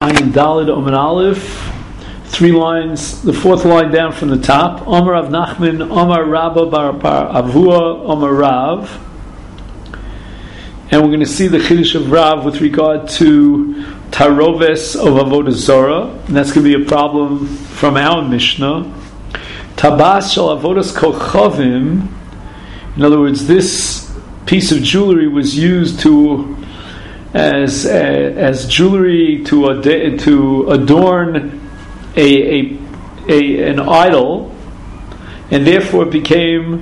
Ayin Daled Omen Aleph, 3 lines, the 4th line down from the top. Omar Rav Nachman, Omar Rabba Bar Avua, Omar Rav. And we're going to see the Chiddush of Rav with regard to Taroves of Avodah Zorah, and that's going to be a problem from our Mishnah. Tabas shel Avodas Kochavim. In other words, this piece of jewelry was used as jewelry to adorn an idol, and therefore it became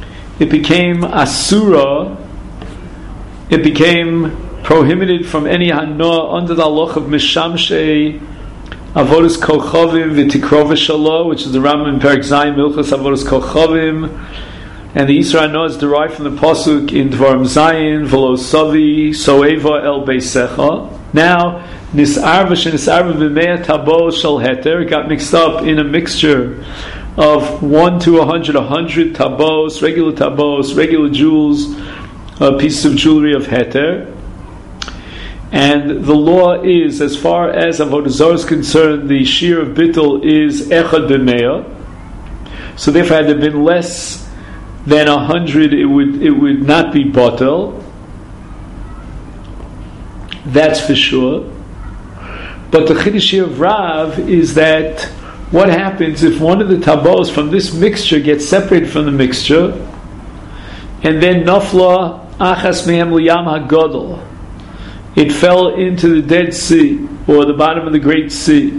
asura. It became prohibited from any hana under the halach of mishamshei avodas kochavim v'tikrov v'shalom, which is the Rambam in Perek Zayin Milchos Avodas Kochavim. And the Yisra Hana is derived from the pasuk in Dvarim Zayin, V'lo savi soeva el beisecha. Now, nis'arva shenis'arva b'mea tabo shel heter, it got mixed up in a mixture of 1 to 100 tabos, regular jewels, pieces of jewelry of heter. And the law is, as far as Avodah Zarah is concerned, the shear of bittul is echad b'mea. So therefore, had there been less than 100, it would not be batel. That's for sure. But the Chiddush of Rav is that what happens if one of the tabos from this mixture gets separated from the mixture, and then nafla achas mehem liyam hagadol, it fell into the Dead Sea, or the bottom of the Great Sea.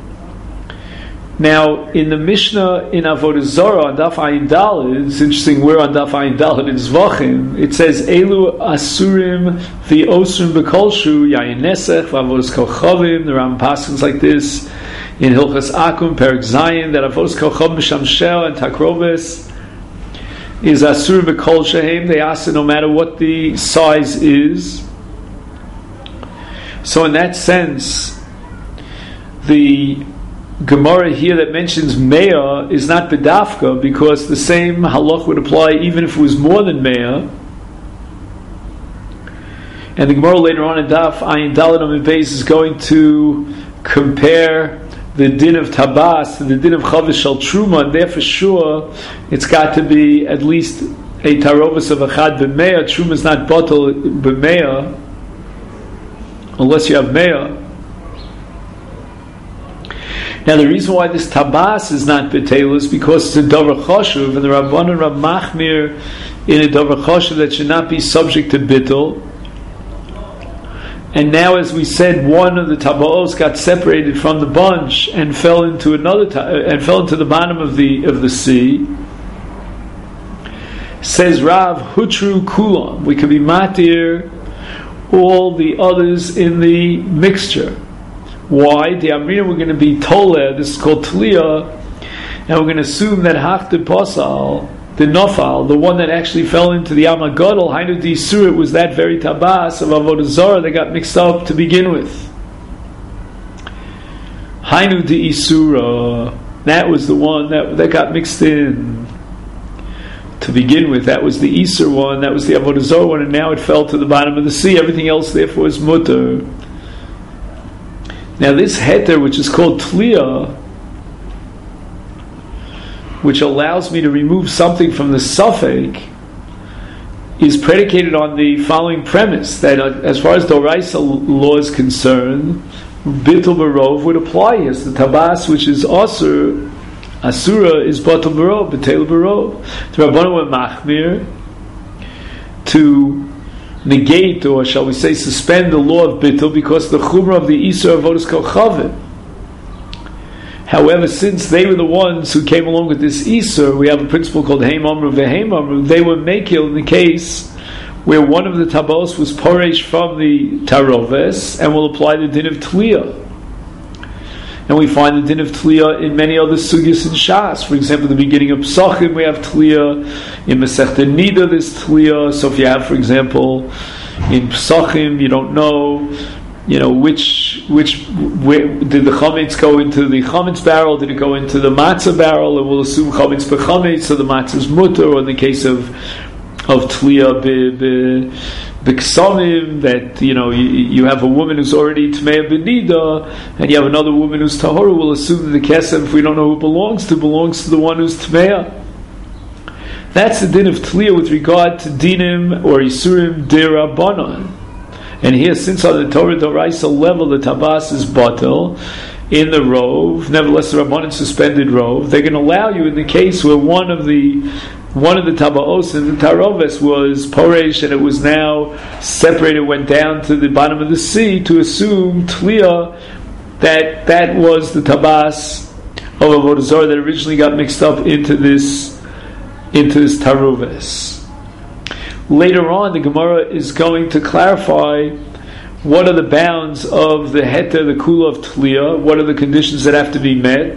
Now, in the Mishnah in Avodah Zorah on Daf Ayin Daled, it's interesting, we're on Daf Ayin Daled in Zvachim, it says, Elu asurim v'osrim b'kolshu yayin nesech v'avodas kochavim. The Rambam passes like this in Hilchas Akum, Perek Zayin, that avodas kochavim mishamshel and takroves is asurim b'kol shehem. They ask it no matter what the size is. So in that sense, the Gemara here that mentions Meah is not B'dafka, because the same halach would apply even if it was more than Meah. And the Gemara later on in Daf Ayin Daled Amud Beis is going to compare the din of Tabas to the din of Chavis Shel Truma, and there for sure it's got to be at least a Tarovas of Achad B'Meah. Truma is not Batel B'Meah unless you have Meah. Now the reason why this tabas is not betel is because it's a davar chashuv, and the Rabbanan Rab Machmir in a davar chashuv that should not be subject to bittul. And now, as we said, one of the tabaos got separated from the bunch and fell into the bottom of the sea. Says Rav, hutru kulam, we could be matir all the others in the mixture. Why? The Amrina, we're going to be Toleh, this is called Tliya, and we're going to assume that Hach de Posal, the Nofal, the one that actually fell into the Yam HaGadol, Hainu di Isura, was that very Tabas of Avodah Zarah that got mixed up to begin with. Hainu di Isura, that was the one that got mixed in to begin with. That was the Isur one, that was the Avodah Zarah one, and now it fell to the bottom of the sea. Everything else, therefore, is mutter. Now this heter, which is called tliya, which allows me to remove something from the suffix, is predicated on the following premise, that as far as Doraisa law is concerned, Bittul Barov would apply as the Tabas, which is Asura is Batul Barov, Betel Barov. The Rabbanan were Machmir to negate, or shall we say suspend, the law of bittul because the chumrah of the Isur Avodas Kochavim. However, since they were the ones who came along with this Isur, we have a principle called Heim Amru V'Heim Amru. They were mekil in the case where one of the tabos was poresh from the taroves, and will apply the din of Tliya. And we find the din of Tliya in many other sugyas in Shas. For example, the beginning of Psachim we have Tliya. In Masechta Nida there's Tliya. So if you have, for example, in Psachim, you don't know, which where did the chametz go into the chametz barrel? Did it go into the matzah barrel? And we'll assume chametz b'chametz, so the matzah is mutter. Or in the case of Tliya B'ksomim, that you have a woman who's already Tmei Benida, and you have another woman who's Tahora, we'll assume that the Kesef, if we don't know who it belongs to the one who's Tmei. That's the din of Tliya with regard to Dinim or Isurim D'Rabbanan. And here, since on the Torah D'Oraisa level the Tabas is Batel in the Rove, nevertheless the Rabbanan suspended Rove, they're going to allow you in the case where one of the Tabaos in the Taroves was Poresh and it was now separated, went down to the bottom of the sea, to assume Tliya that was the Tabas of Avodah Zarah that originally got mixed up into this Taroves. Later on, the Gemara is going to clarify what are the bounds of the Heter, the Kula of Tliya, what are the conditions that have to be met.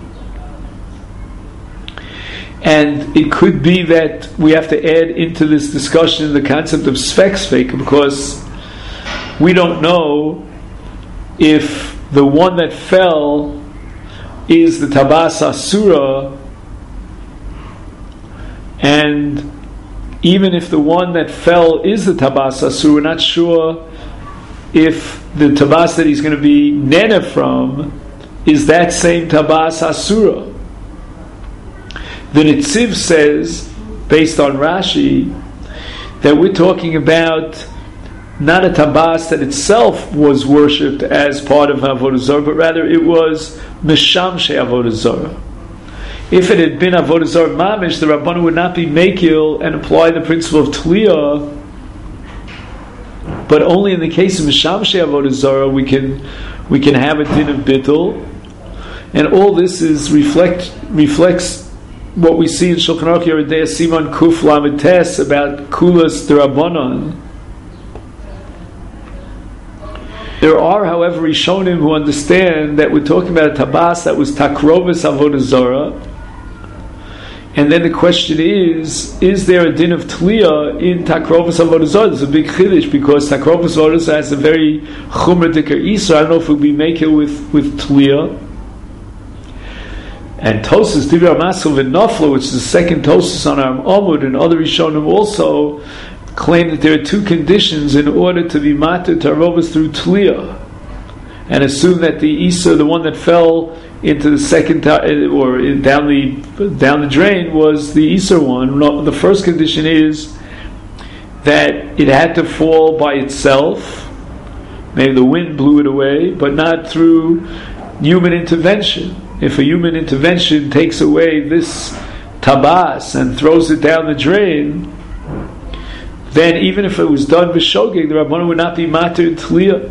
And it could be that we have to add into this discussion the concept of Sfek, because we don't know if the one that fell is the Tabas Asura, and even if the one that fell is the Tabas Asura, we're not sure if the Tabas that he's going to be Nene from is that same Tabas Asura. The Nitziv says, based on Rashi, that we're talking about not a Tabas that itself was worshipped as part of Avodah Zarah, but rather it was Mishamshe Avodah Zarah. If it had been Avodah Zarah Mamish, the Rabbanan would not be Mekil and apply the principle of Tliya, but only in the case of Mishamshe Avodah Zarah we can have a din of Bittul, and all this is reflects what we see in Shulchan Aruch Yoreh Deah Siman Kuf Lamed Tes about Kulas D'Rabbanan. There are, however, Rishonim who understand that we're talking about a Tabas that was Takrovis Avodah Zarah, and then the question is there a din of Tliya in Takrovis Avodah Zarah? There's a big chiddush, because Takrovis Avodah Zarah has a very Chumra Dikar Isra. I don't know if we'll be making with Tliya. And Tosas Divrei Maskil v'Nofla, which is the second Tosas on our Amud, and other Rishonim also claim that there are two conditions in order to be matir tarovas through Tliya, and assume that the Isa, the one that fell into the second or down the drain, was the Isa one. No, the first condition is that it had to fall by itself. Maybe the wind blew it away, but not through human intervention. If a human intervention takes away this tabas and throws it down the drain, then even if it was done b'shogeg, the Rabbanan would not be matir Tliya.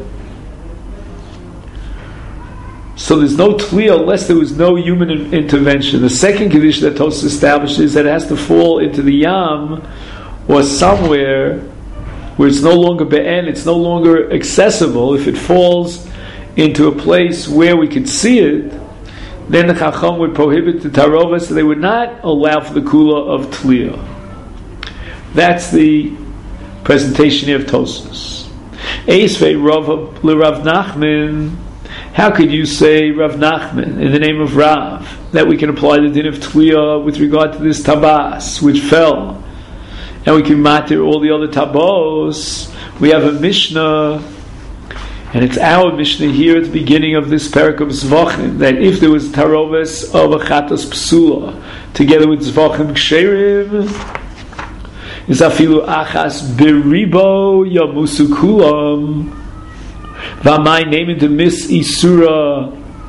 So there's no Tliya unless there was no human intervention. The second condition that Tosfos establishes is that it has to fall into the Yam or somewhere where it's no longer be'en, it's no longer accessible. If it falls into a place where we could see it, then the Chacham would prohibit the Tarovah, so they would not allow for the Kula of Tliya. That's the presentation here of Tosfos. Eisvei Rav L'Rav Nachman. How could you say, Rav Nachman, in the name of Rav, that we can apply the din of Tliya with regard to this Tabas, which fell, and we can matir all the other Tabos? We have a Mishnah, and it's our Mishnah here at the beginning of this Perek of Zvachim, that if there was Taroves of a Chatas Psula, together with Zvachim Ksherim, is afilu achas beribo yamusu kulam v'amay naming the mis isura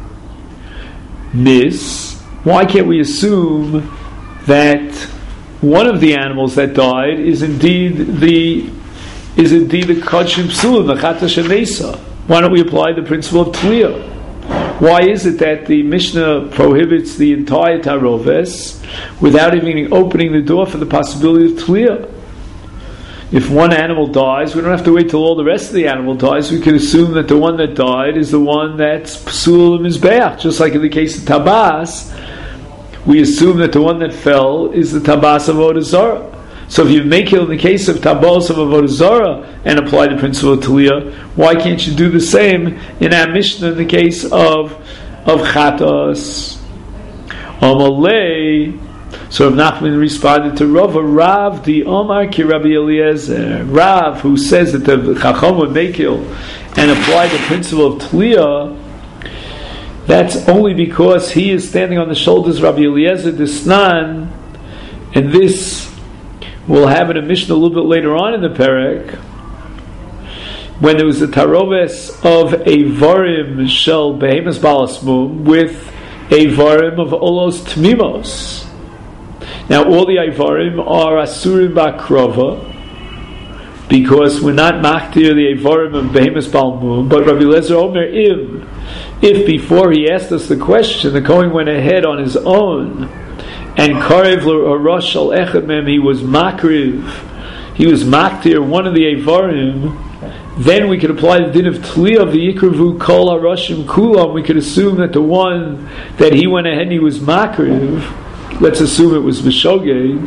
mis. Why can't we assume that one of the animals that died is indeed the kachim psulim, the chatash mesa? Why don't we apply the principle of Tliya? Why is it that the Mishnah prohibits the entire Taroves without even opening the door for the possibility of Tliya? If one animal dies, we don't have to wait till all the rest of the animal dies. We can assume that the one that died is the one that's Psul Mizbeach. Just like in the case of Tabas, we assume that the one that fell is the Tabas of Avodah Zarah. So if you make it in the case of Tabos of Avodah Zarah and apply the principle of Tliya, why can't you do the same in our Mishnah in the case of Chatos? Amalei, So Rav Nachman responded to Rav the Omar ki Rabbi Eliezer. Rav, who says that the Chacham would makil and apply the principle of Tliyah, that's only because he is standing on the shoulders of Rabbi Eliezer Disnan, and this we'll have in a Mishnah a little bit later on in the Perek, when there was a taroves of a varim shel behemoth balas mum with a varim of olos tmimos. Now all the Ivarim are Asurim Ba'krova, because we're not Maktir the Ivarim of Behemoth Balmum, but Rabbi Lezer Omer if before he asked us the question, the Kohen went ahead on his own, and Karev L'Rosh Al Echad Mem, he was Makriv, he was Maktir, one of the Ivarim, then we could apply the din of Tliyah of the Yikravu Kol HaRoshim Kulam. We could assume that the one that he went ahead and he was Makriv, let's assume it was Vishogeg,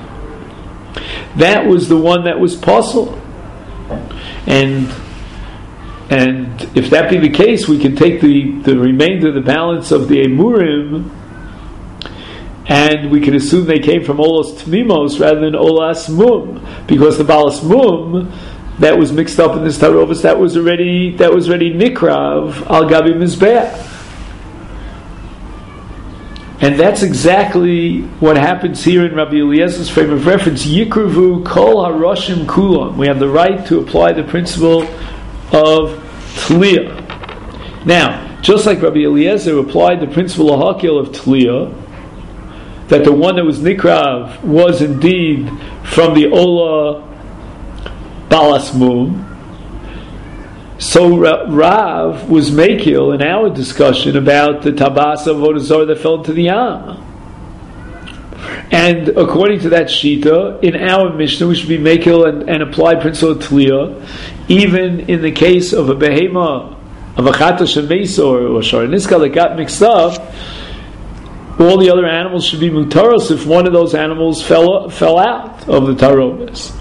that was the one that was possible. And if that be the case, we can take the remainder, the balance of the Emurim, and we can assume they came from Olos Tmimos rather than Olas Mum, because the Balas Mum that was mixed up in this Tarovas, that was already Nikrav Al Gabi Mizbeach. And that's exactly what happens here in Rabbi Eliezer's frame of reference. Yikruvu kol haroshim kulam. We have the right to apply the principle of Tliyah. Now, just like Rabbi Eliezer applied the principle of Hakil of Tliyah, that the one that was Nikrav was indeed from the Ola Balas Mum, so Rav was Mekil in our discussion about the Tabas of Vodazor that fell into the Yam. And according to that Shita, in our Mishnah we should be Mekil and apply principle of Tliyah, even in the case of a Behema, of a Chata Shemesa or Sharaniska that got mixed up, all the other animals should be Mutaros if one of those animals fell out of the Tarobas.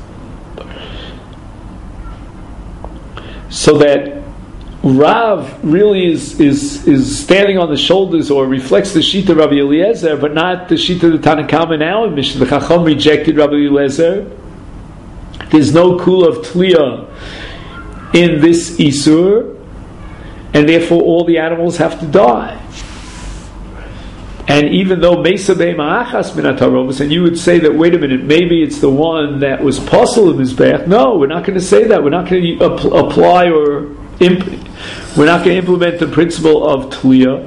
So that Rav really is standing on the shoulders or reflects the Shita Rabbi Eliezer, but not the Shita of the Tanakama in our Mishnah. The Chacham rejected Rabbi Eliezer. There's no Kula of Tliyah in this Isur, and therefore all the animals have to die. And even though Mesa Be'ema Achas Min HaTarovos, and you would say that, wait a minute, maybe it's the one that was Posel in his bath. No, we're not going to say that. We're not going to apply or we're not going to implement the principle of Tliyah.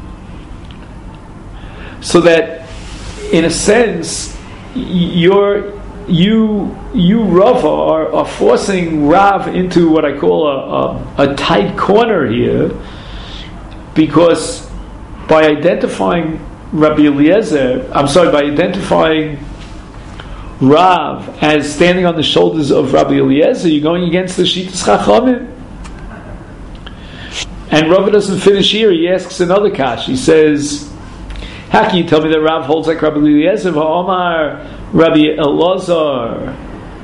So that, in a sense, you Rava are forcing Rav into what I call a tight corner here, because by identifying by identifying Rav as standing on the shoulders of Rabbi Eliezer, you're going against the Shitas Chachamim. And Rav doesn't finish here. He asks another kash. He says, how can you tell me that Rav holds like Rabbi Eliezer? Omar Rabbi Elazar.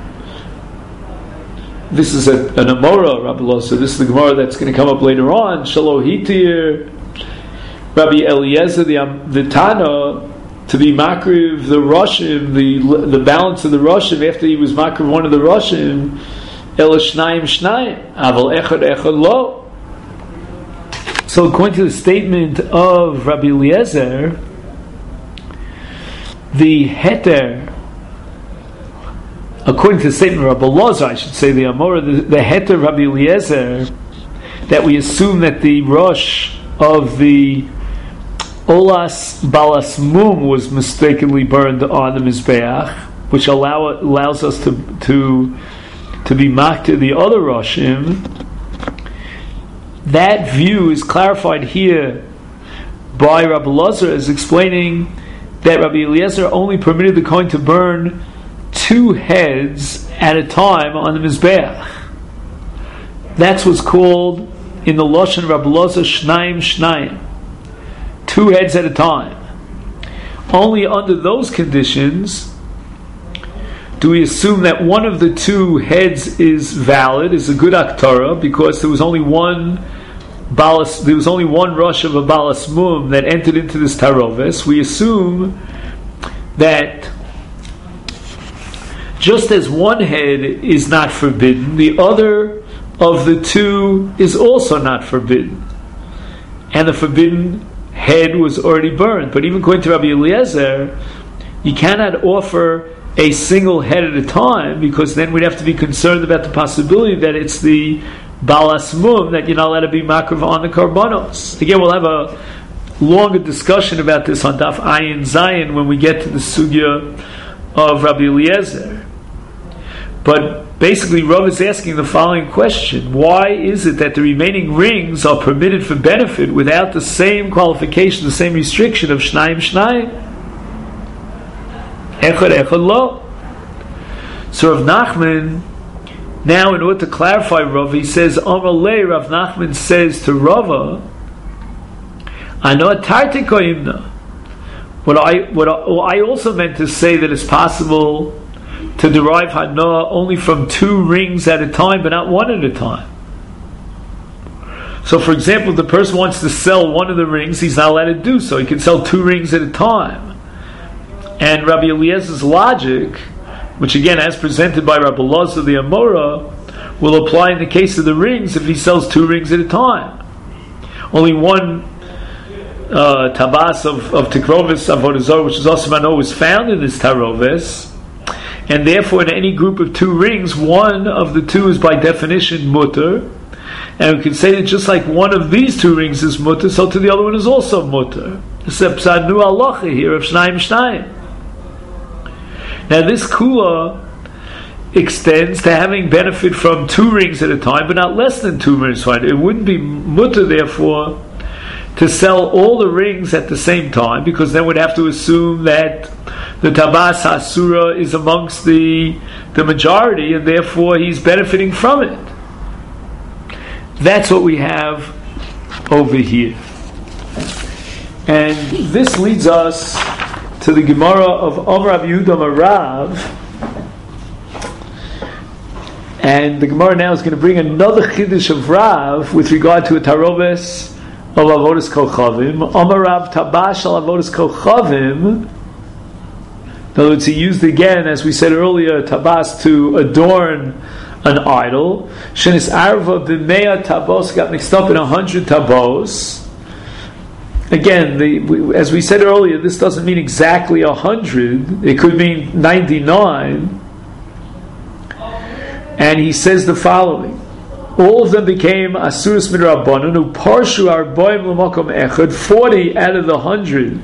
This is an Amora, Rabbi Elazar. This is the Gemara that's going to come up later on. Shalohitir Rabbi Eliezer, the Tana, to be makriv the Roshim, the balance of the Roshim after he was makriv one of the Roshim, el shnayim aval echad lo. So according to the statement of Rabbi Eliezer, the heter, according to the statement of Rabbi Elazar, I should say the Amora, the heter of Rabbi Eliezer, that we assume that the Rosh of the Olas Balas Mum was mistakenly burned on the Mizbeach, which allows us to be maktir the other Roshim. That view is clarified here by Rabbi Elazar as explaining that Rabbi Eliezer only permitted the Kohen to burn 2 heads at a time on the Mizbeach. That's what's called in the Lashon of Rabbi Elazar Shnayim. 2 heads at a time. Only under those conditions do we assume that one of the 2 heads is valid, is a good aktara, because there was only one rush of a balas mum that entered into this taroves. We assume that just as one head is not forbidden, the other of the two is also not forbidden. And the forbidden head was already burned. But even according to Rabbi Eliezer, you cannot offer a single head at a time, because then we'd have to be concerned about the possibility that it's the balas mum that you're not allowed to be makrav on the karbanos. Again, we'll have a longer discussion about this on Daf Ayin Zayin when we get to the sugya of Rabbi Eliezer. But basically, Rav is asking the following question: why is it that the remaining rings are permitted for benefit without the same qualification, the same restriction of shnayim shnayim? Echad echad lo. So Rav Nachman, now in order to clarify Rav, he says, Amar lei, Rav Nachman says to Rava, Ano tarti koimna. What I also meant to say that it's possible to derive hana only from two rings at a time, but not one at a time. So, for example, if the person wants to sell one of the rings, he's not allowed to do so. He can sell two rings at a time. And Rabbi Eliezer's logic, which again, as presented by Rabbi Elazar the Amora, will apply in the case of the rings if he sells two rings at a time. Only one tabas of tikrovis avodah zarah, which is also mano, was found in this tarovis, and therefore in any group of two rings, one of the two is by definition mutter, and we can say that just like one of these two rings is mutter, so to the other one is also mutter. Except sanu halacha here of shnayim shnayim. Now this kula extends to having benefit from two rings at a time, but not less than two rings. It wouldn't be mutter, therefore, to sell all the rings at the same time, because then we'd have to assume that the tabas asura is amongst the majority, and therefore he's benefiting from it. That's what we have over here. And this leads us to the Gemara of Amar Rav Yehuda Rav. And the Gemara now is going to bring another chiddush of Rav with regard to a taroves of avodas kochavim. Amar Rav tabash al avodas kochavim. In other words, he used again, as we said earlier, tabas to adorn an idol. Shenis arva b'mea tabos, got mixed up in 100 tabos. Again, as we said earlier, this doesn't mean exactly 100. It could mean 99. And he says the following: all of them became asuras midrabanan, who parshu arboim l'makom echad. 40 out of the 100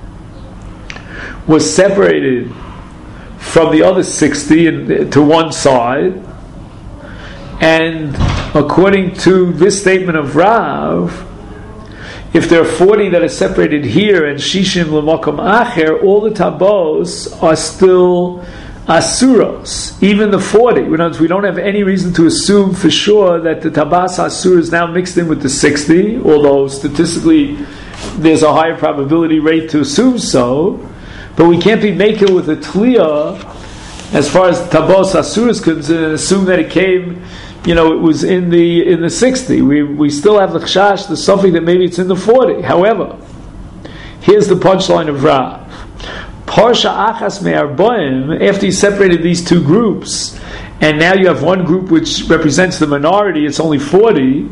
was separated from the other 60 to one side. And according to this statement of Rav, if there are 40 that are separated here and shishim l'makom acher, all the tabos are still asuros, even the 40. We don't have any reason to assume for sure that the tabas asur is now mixed in with the 60, although statistically there's a higher probability rate to assume so. But we can't be making with a tliya as far as tabos asur is concerned and assume that it came, it was in the 60. We still have the chashash, the something that maybe it's in the 40. However, here's the punchline of Rav. Parsha achas me'arboim, after he separated these two groups, and now you have one group which represents the minority, it's only 40.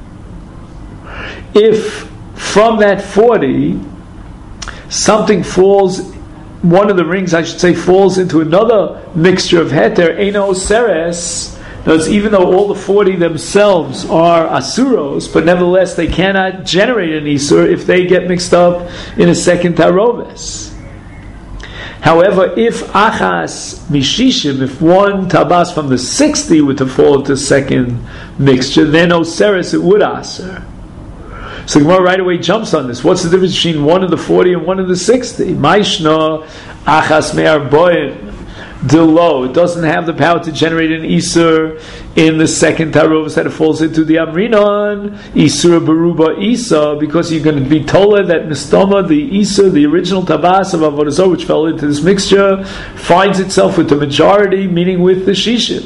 If from that 40 something falls, one of the rings I should say falls into another mixture of heter, eino seres, even though all the 40 themselves are asuros, but nevertheless they cannot generate an isur if they get mixed up in a second taroves. However, if achas mishishim, if one tabas from the 60 were to fall into second mixture, then oseres it would aser. So Gemara right away jumps on this. What's the difference between one of the 40 and one of the 60? Maishna achas me'arboim delo. It doesn't have the power to generate an isur in the second tarovus that it falls into the amrinon isur beruba isa, because you're going to be told that mistama, the isur, the original tabas of avodah zarah, which fell into this mixture, finds itself with the majority, meaning with the shishim.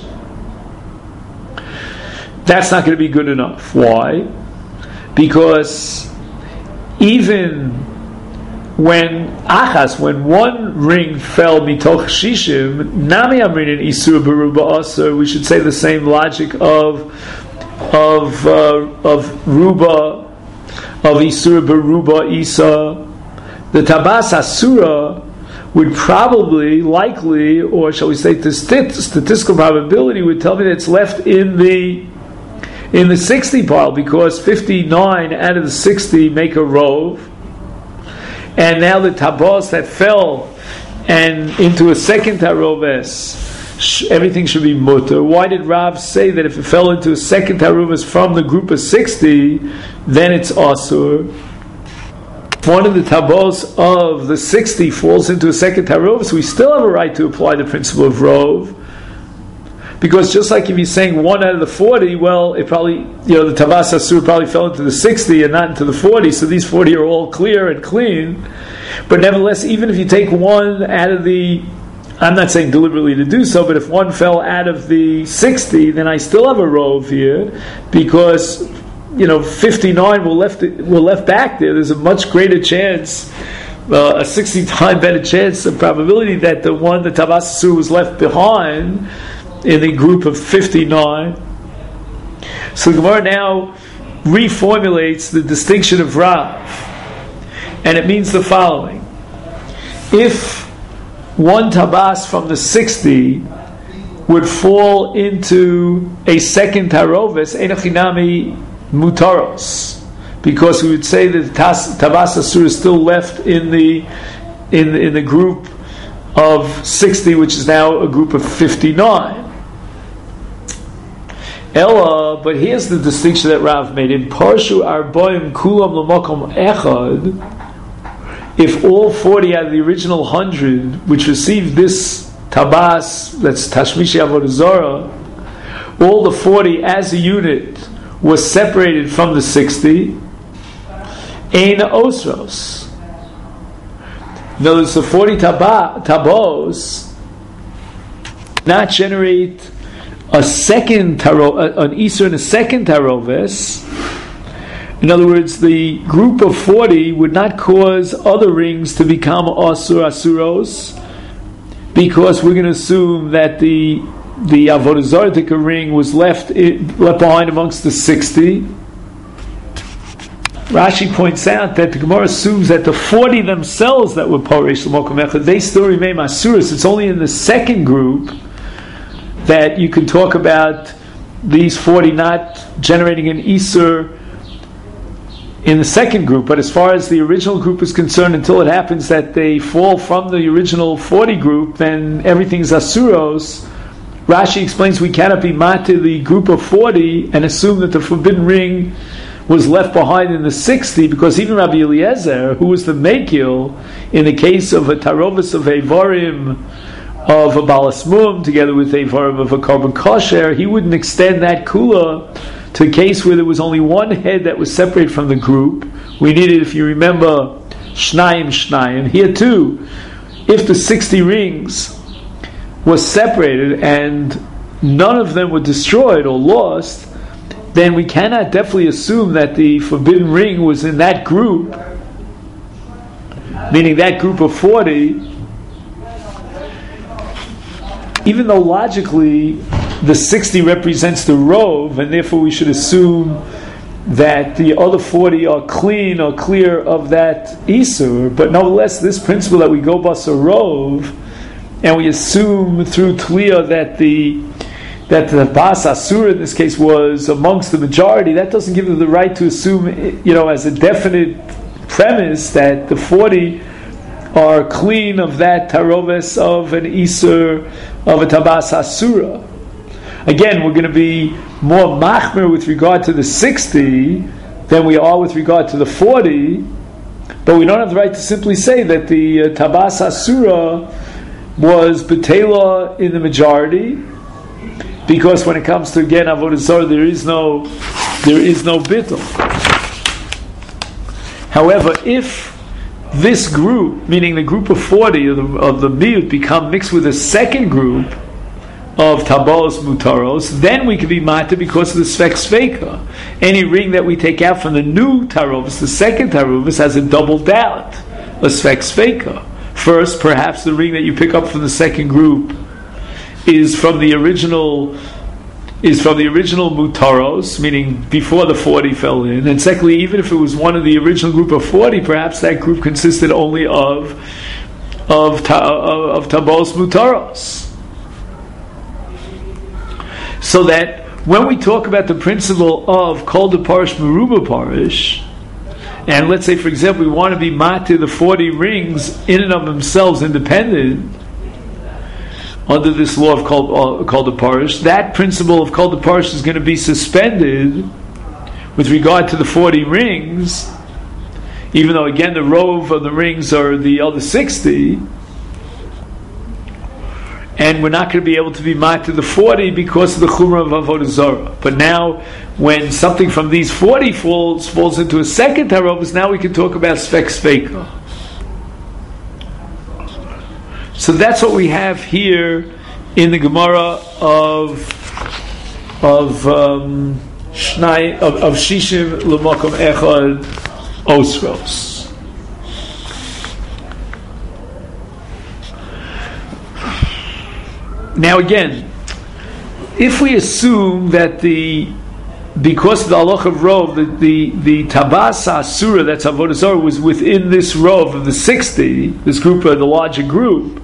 That's not going to be good enough. Why? Because even when one ring fell mitoch shishim, nami amrin in isur beruba asur, we should say the same logic of ruba, of isur beruba isa. The tabas asura would probably, likely, or shall we say statistical probability would tell me that it's left in the 60 pile, because 59 out of the 60 make a rove, and now the tabas that fell and into a second taroves, everything should be mutter. Why did Rav say that if it fell into a second taroves from the group of 60, then it's asur? If one of the tabos of the 60 falls into a second taroves, we still have a right to apply the principle of rove. Because just like if you're saying 1 out of the 40, well, it probably, the tabas asur probably fell into the 60 and not into the 40, so these 40 are all clear and clean. But nevertheless, even if you take 1 out of the, I'm not saying deliberately to do so, but if 1 fell out of the 60, then I still have a rove here, because 59 were left back there. There's a much greater chance, a 60 times better chance of probability that the one, the tabas asur, was left behind in the group of 59. So the Gemara now reformulates the distinction of Rav, and it means the following: if one tabas from the 60 would fall into a second taroves, enochinami mutaros, because we would say that the tabas asur is still left in the group of 60, which is now a group of 59. Ella, but here's the distinction that Rav made: in Parshu Arboim Kulam L'Makom Echad, if all 40 out of the original 100 which received this tabas, that's Tashmishi Avodah Zarah, all the 40 as a unit was separated from the 60, Ein Osros. In other words, the 40 tabos not generate a second an isur and a second taroves. In other words, the group of 40 would not cause other rings to become asur asuros, because we're going to assume that the avodah zarah ring was left behind amongst the 60. Rashi points out that the Gemara assumes that the 40 themselves that were poresh l'mokom echad, they still remain asuros. It's only in the second group that you can talk about these 40 not generating an isur in the second group. But as far as the original group is concerned, until it happens that they fall from the original 40 group, then everything's asuros. Rashi explains we cannot be mad to the group of 40 and assume that the forbidden ring was left behind in the 60, because even Rabbi Eliezer, who was the Mekil in the case of a tarovis of Eivarim of a Balas Mum together with Eivarim of a Korban Kosher, he wouldn't extend that kula to a case where there was only one head that was separated from the group. We needed, if you remember, Shnayim. Here too, if the 60 rings was separated and none of them were destroyed or lost, then we cannot definitely assume that the forbidden ring was in that group, meaning that group of 40, even though logically the 60 represents the rove, and therefore we should assume that the other 40 are clean or clear of that isur. But nonetheless, this principle that we go basa rove, and we assume through tliya that the bas asur in this case was amongst the majority, that doesn't give them the right to assume, as a definite premise that the 40 are clean of that taroves of an isur of a tabas asura. Again, we're going to be more machmer with regard to the 60 than we are with regard to the 40, but we don't have the right to simply say that the tabas asura was betela in the majority, because when it comes to, again, avodah zarah, there is no bittul. However, if this group, meaning the group of 40 of the miut, become mixed with a second group of tabos mutaros, then we can be mata because of the svek sveka. Any ring that we take out from the new tarovus, the second tarovus, has a doubled out. a Sfek Sveika. First, perhaps the ring that you pick up from the second group is from the original Mutaros, meaning before the 40 fell in. And secondly, even if it was one of the original group of 40, perhaps that group consisted only of Tabos Mutaros. So that when we talk about the principle of Kol de Parish Meruba Parish, and let's say, for example, we want to be matir the 40 rings in and of themselves independent, under this law of Kol de Parish, that principle of Kol de Parish is going to be suspended with regard to the 40 rings, even though again the rove of the rings are the other 60, and we're not going to be able to be matir the 40 because of the chumrah of Avodah Zarah. But now, when something from these 40 falls into a second tarovas, now we can talk about Sfek Sveika. So that's what we have here in the Gemara of Shishim L'Makom Echad Osros. Now again, if we assume that because of the halach of rov, the tabas asura, that's avodah zarah, was within this rov of the 60, this group, the larger group,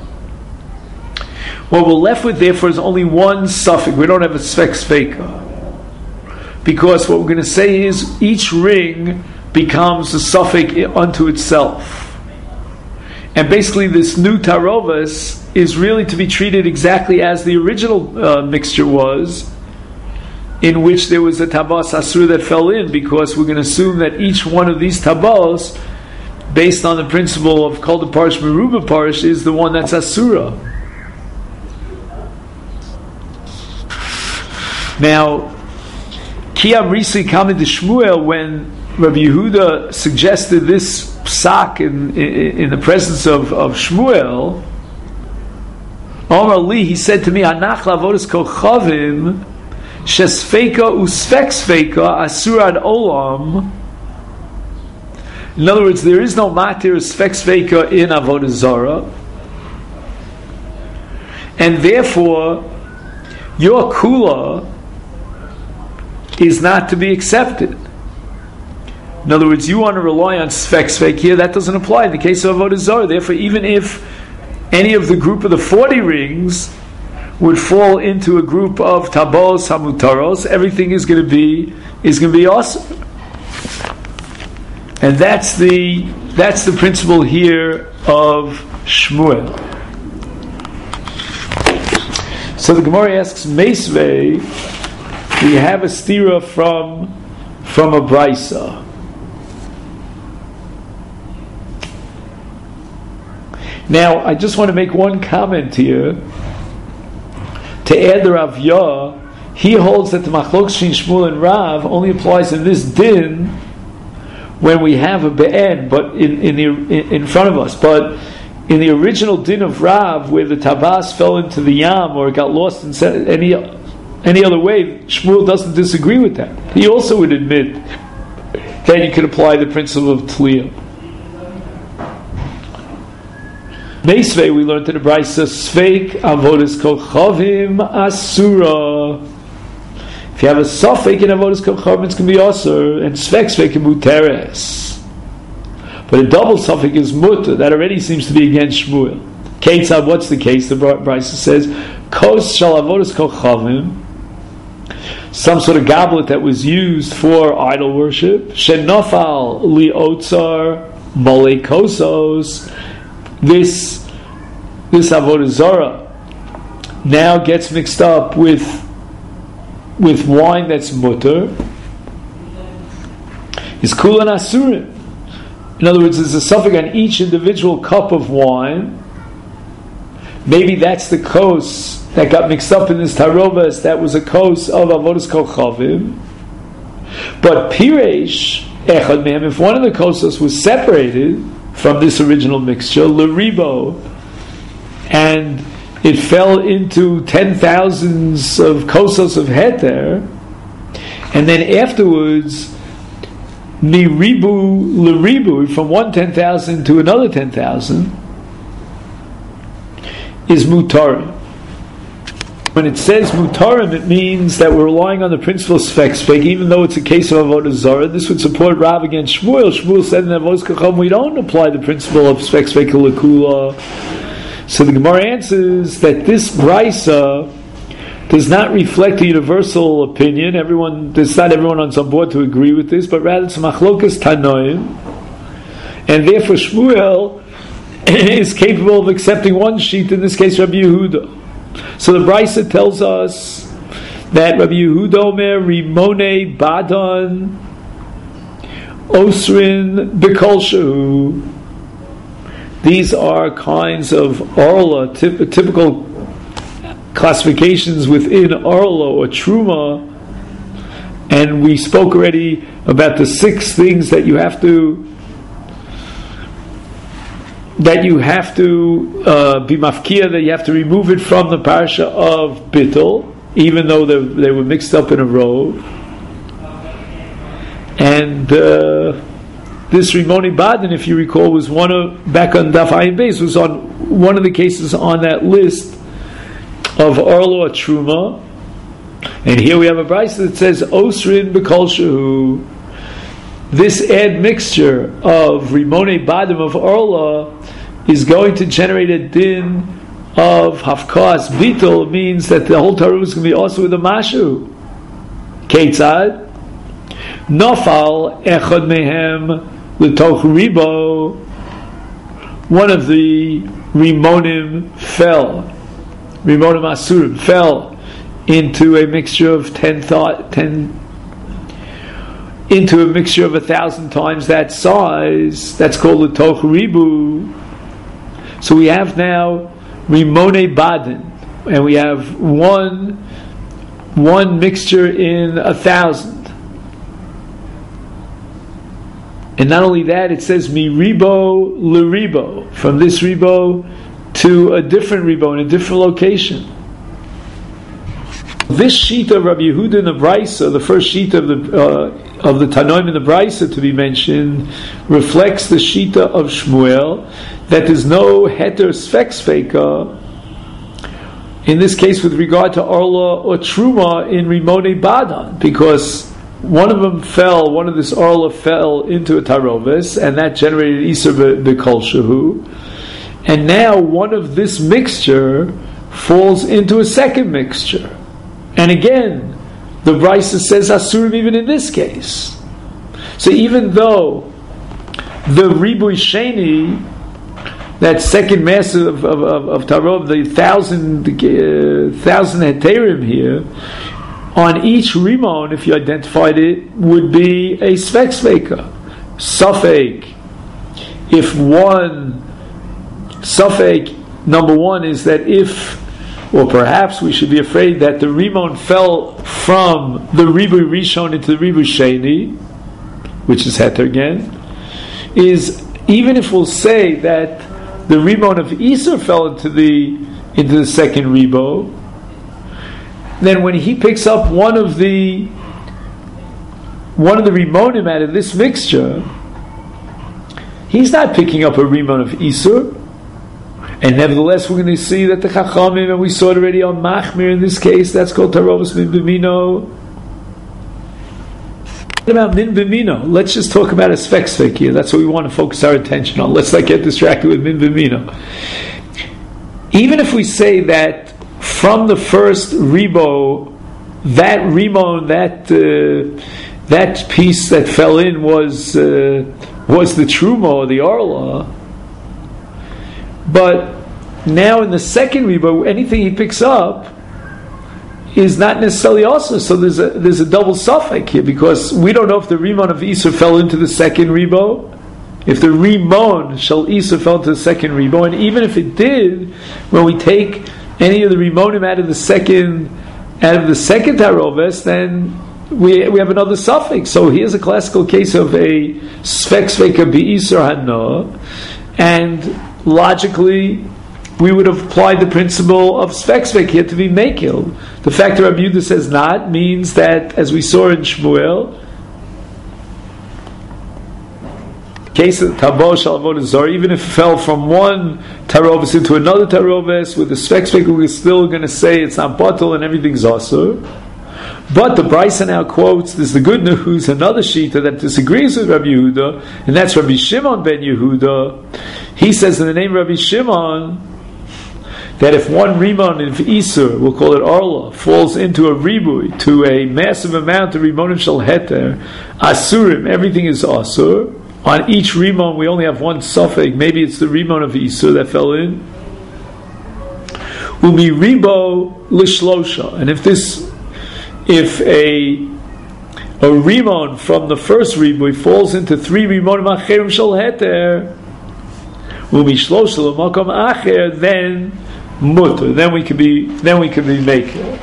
what we're left with, therefore, is only one suffix. We don't have a Sfek Sveika. Because what we're going to say is each ring becomes a suffix unto itself. And basically this new tarovas is really to be treated exactly as the original mixture was, in which there was a tabas asur that fell in, because we're going to assume that each one of these tabas, based on the principle of Kol de Parish Meruba Parish, is the one that's asura. Now, Kiyam Risi Kamid de Shmuel, when Rabbi Yehuda suggested this psak in the presence of Shmuel, Omar Li, he said to me, Anach lavodas kochavim shesfeika usfek sfeika asur ad olam. In other words, there is no matir sfek sfeika in avodah zarah, and therefore your kula is not to be accepted. In other words, you want to rely on Sfek Sveik here, that doesn't apply in the case of Avodah Zarah. Therefore, even if any of the group of the 40 rings would fall into a group of Tabos Hamutaros, everything is going to be awesome. And that's the principle here of Shmuel. So the Gemara asks, Meisvei, we have a stira from a brisa. Now, I just want to make one comment here. To add the Rav Yah, he holds that the machlokes between Shmuel and Rav only applies in this din when we have a be'en, but in front of us. But in the original din of Rav, where the tabas fell into the yam or got lost in any other way, Shmuel doesn't disagree with that. He also would admit that you could apply the principle of Tliyah. Meisvei, we learned in the Brisa, Sveik avodas kochavim asura. If you have a suffix in avodas kochavim, it's going to be asur, and Sveik in muteres. But a double suffix is mutter. That already seems to be against Shmuel. Ketzad, what's the case? The Brisa says, Kos shal avodas kochavim, some sort of goblet that was used for idol worship, shenofal li otzar mole kosos. This avodah zarah now gets mixed up with wine that's mutter. Is kulan asurim. In other words, there's a suffix on each individual cup of wine. Maybe that's the kos that got mixed up in this tarovas. That was a kos of avodas kochavim. But piresh echad mehem, if one of the kosos was separated from this original mixture, l'ribo, and it fell into 10,000s of kosos of heter, and then afterwards Mi ribu l'ribu, from one 10,000 to another 10,000, is mutarim. When it says mutarim, it means that we're relying on the principle of sfek sfek, even though it's a case of avodah zarah. This would support Rav against Shmuel. Shmuel said in Avodas Kacham we don't apply the principle of sfek sfek l'kula. So the Gemara answers that this brisa does not reflect the universal opinion. There's not everyone on some board to agree with this, but rather it's machlokas tanoim, and therefore Shmuel is capable of accepting one sheet. In this case, Rabbi Yehuda. So the brisa tells us that Rabbi Yehuda Omer Rimone Badan Osrin B'Kol Shehu. These are kinds of orla, typical classifications within Orla or Truma, and we spoke already about the 6 things that you have to be mafkia, that you have to remove it from the parsha of Bittul, even though they were mixed up in a row. And this Rimoni Badan, if you recall, was back on Daf Ayin Beis, was on one of the cases on that list of Orlo or Truma. And here we have a brisa that says Osrin B'Kol Shehu. This admixture of Rimone Badim of Orla is going to generate a din of Hafkas Bitul. Means that the whole Torah is going to be also with a Mashu. Ketzad Nofal Echad Mehem L'Toch Ribo. One of the Rimonim Rimonim Asurim fell into a mixture of 10 into a mixture of 1,000 times that size. That's called the Toch Ribu. So we have now Rimone Baden, and we have one mixture in 1,000. And not only that, it says Mi Ribo L'Ribo, from this Ribo to a different Ribo in a different location. This sheet of Rabbi Yehuda in the Brisa, the first sheet of the Tanoim in the Brisa to be mentioned, reflects the Shita of Shmuel, that there's no heter sfek sfeka, in this case with regard to Orla or Truma in Rimone Badan, because one of this Orla fell into a Tarovis, and that generated Isur B'Kol Shehu, and now one of this mixture falls into a second mixture. And again, the Brisa says Asurim even in this case. So even though the Ribui Sheni, that second mass of Tarov, the 1,000 heterim here, on each Rimon, if you identified it, would be a Sfek Sveka. Safek. If one Safek, number one, is that or perhaps we should be afraid that the Rimon fell from the Ribu Rishon into the Ribu Sheni, which is Heter again, is even if we'll say that the Rimon of Isur fell into the second Ribo, then when he picks up one of the Rimonim out of this mixture, he's not picking up a Rimon of Isur. And nevertheless, we're going to see that the Chachamim, and we saw it already on Machmir in this case, that's called Tarovos Min B'Mino. What about Min B'Mino? Let's just talk about a Sfek Sfek here. That's what we want to focus our attention on. Let's not get distracted with Min B'Mino. Even if we say that from the first Ribo, that Rimon, that piece that fell in was the Truma or the Orla, but now in the second Ribo, anything he picks up is not necessarily also. So there's a double suffix here, because we don't know if the Rimon of Isur fell into the second Ribo, if the Rimon Shel Isur fell into the second Ribo, and even if it did, when we take any of the Rimonim out of the second Taroves, then we have another suffix. So here's a classical case of a Sfek Sveka B'Isur Hana, and logically, we would have applied the principle of Sfek Svek here to be Mekil. The fact that Rabbi Yehuda says not means that, as we saw in Shmuel, Case of Tabo Shal Avodah Zarah, even if it fell from one Tarovis into another Tarovis, with the Svek we're still going to say it's not Batal and everything's Asur. But the Brisa now quotes, this is the good news, another Shita that disagrees with Rabbi Yehuda, and that's Rabbi Shimon ben Yehuda. He says in the name of Rabbi Shimon, that if one Rimon of Isur, we'll call it Arla, falls into a Ribui, to a massive amount of Rimonim Shal Heter, Asurim, everything is Asur. On each Rimon we only have one suffix, maybe it's the Rimon of Isur that fell in. Will be Ribo Lishlosha, and if a Rimon from the first Ribui falls into three Rimonim Acherim Shal Heter, will be Shlosha L'Makom Acher, then Mutter, then we can be making.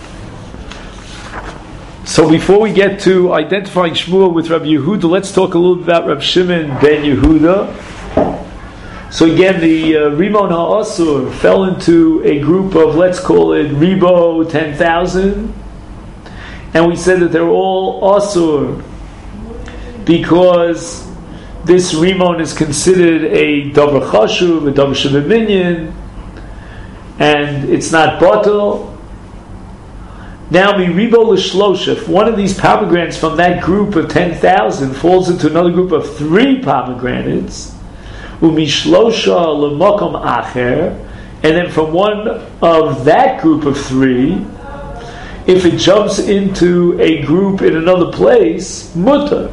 So before we get to identifying Shmuel with Rabbi Yehuda, let's talk a little bit about Rabbi Shimon ben Yehuda. So again, the Rimon HaAsur fell into a group of, let's call it Ribo 10,000, and we said that they're all Asur because this Rimon is considered a Davar Chashuv, a Davar Shebeminyan, and it's not Batal. Now, Ribo L'Shlosha, if one of these pomegranates from that group of 10,000 falls into another group of 3 pomegranates, Umishlosha L'Makom Acher, and then from one of that group of 3, if it jumps into a group in another place, Mutter.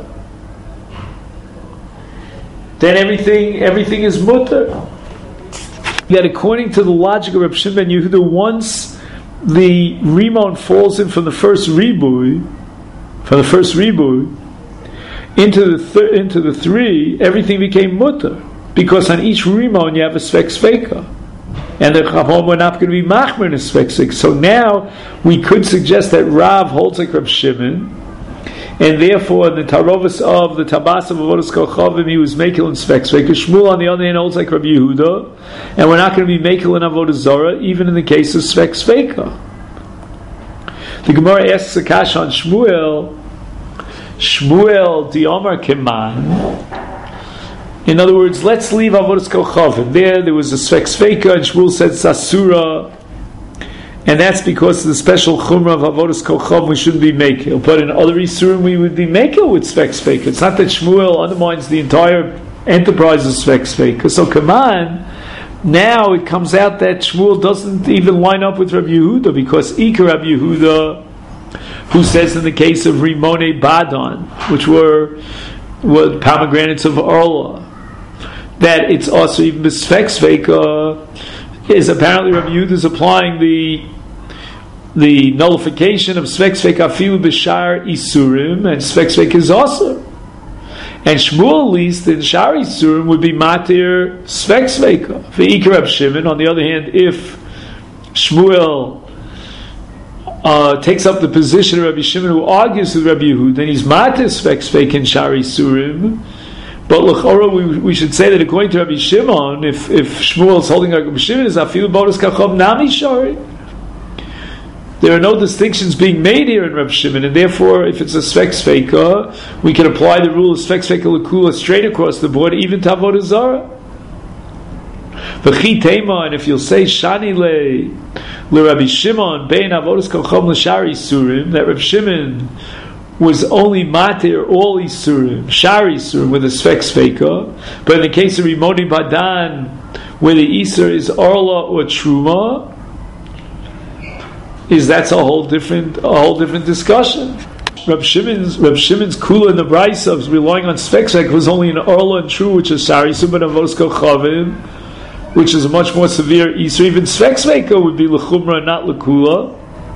Then everything is Mutter. That according to the logic of Reb Shimon ben Yehuda, once the Rimon falls in from the first Ribui, into the 3, everything became Mutter, because on each Rimon you have a Svek Sveka, and the Chacham were not going to be Machmer in a Svek Sveka. So now we could suggest that Rav holds like Reb Shimon, and therefore the Tarovis of the Tabas of Avodas Kochavim he was Mekel and Svek Sveka. Shmuel on the other hand holds like Rabbi Yehuda, and we're not going to be Mekel and Avodah Zarah even in the case of Svek Sveka. The Gemara asks a kash on Shmuel Diomar Keman. In other words, let's leave Avodas Kochavim. There was a Svek Sveka, and Shmuel said Sasura, and that's because of the special chumrah of Avodas Kochavim we shouldn't be Mekel. But in other Isurim we would be Mekel with Svek Sveka. It's not that Shmuel undermines the entire enterprise of Svek Sveka. So come on, now it comes out that Shmuel doesn't even line up with Rabbi Yehuda, because Ikar Rabbi Yehuda, who says in the case of Rimone Badon, which were pomegranates of Arla, that it's also even Svek Sveka, is apparently Rabbi Yehuda is applying the nullification of Svek Sveka afilu b'shar Isurim, and Svek Sveka is also. And Shmuel, at least in Shar Isurim, would be Matir Svek Sveka. For Ikar Reb Shimon, on the other hand, if Shmuel takes up the position of Rabbi Shimon, who argues with Rabbi Yehuda, then he's Matir Svek Sveka in Shar Isurim. But l'chora, we should say that according to Rabbi Shimon, if Shmuel is holding like Rabbi Shimon, is afilu bodas kachom nami shari. There are no distinctions being made here in Rabbi Shimon, and therefore, if it's a Svek Sveka, we can apply the rule of Svek Sveka l'kula straight across the board, even to Avodah Zarah. V'chi tema, and if you'll say shani le Rabbi Shimon bein avodas kachom l'shari surim, that Rabbi Shimon was only matir all Isurim, Shari Isurim with a Svek Sveka, but in the case of Rimoni Badan, where the Isur is Arla or Truma, that's a whole different discussion. Reb Shimon's Kula in the Brisa of relying on Svek Sveka was only an Arla and True, which is Shari Isurim, but Avodas Kochavim, which is a much more severe Isur. Even Svek Sveka would be L'chumra, not L'kula.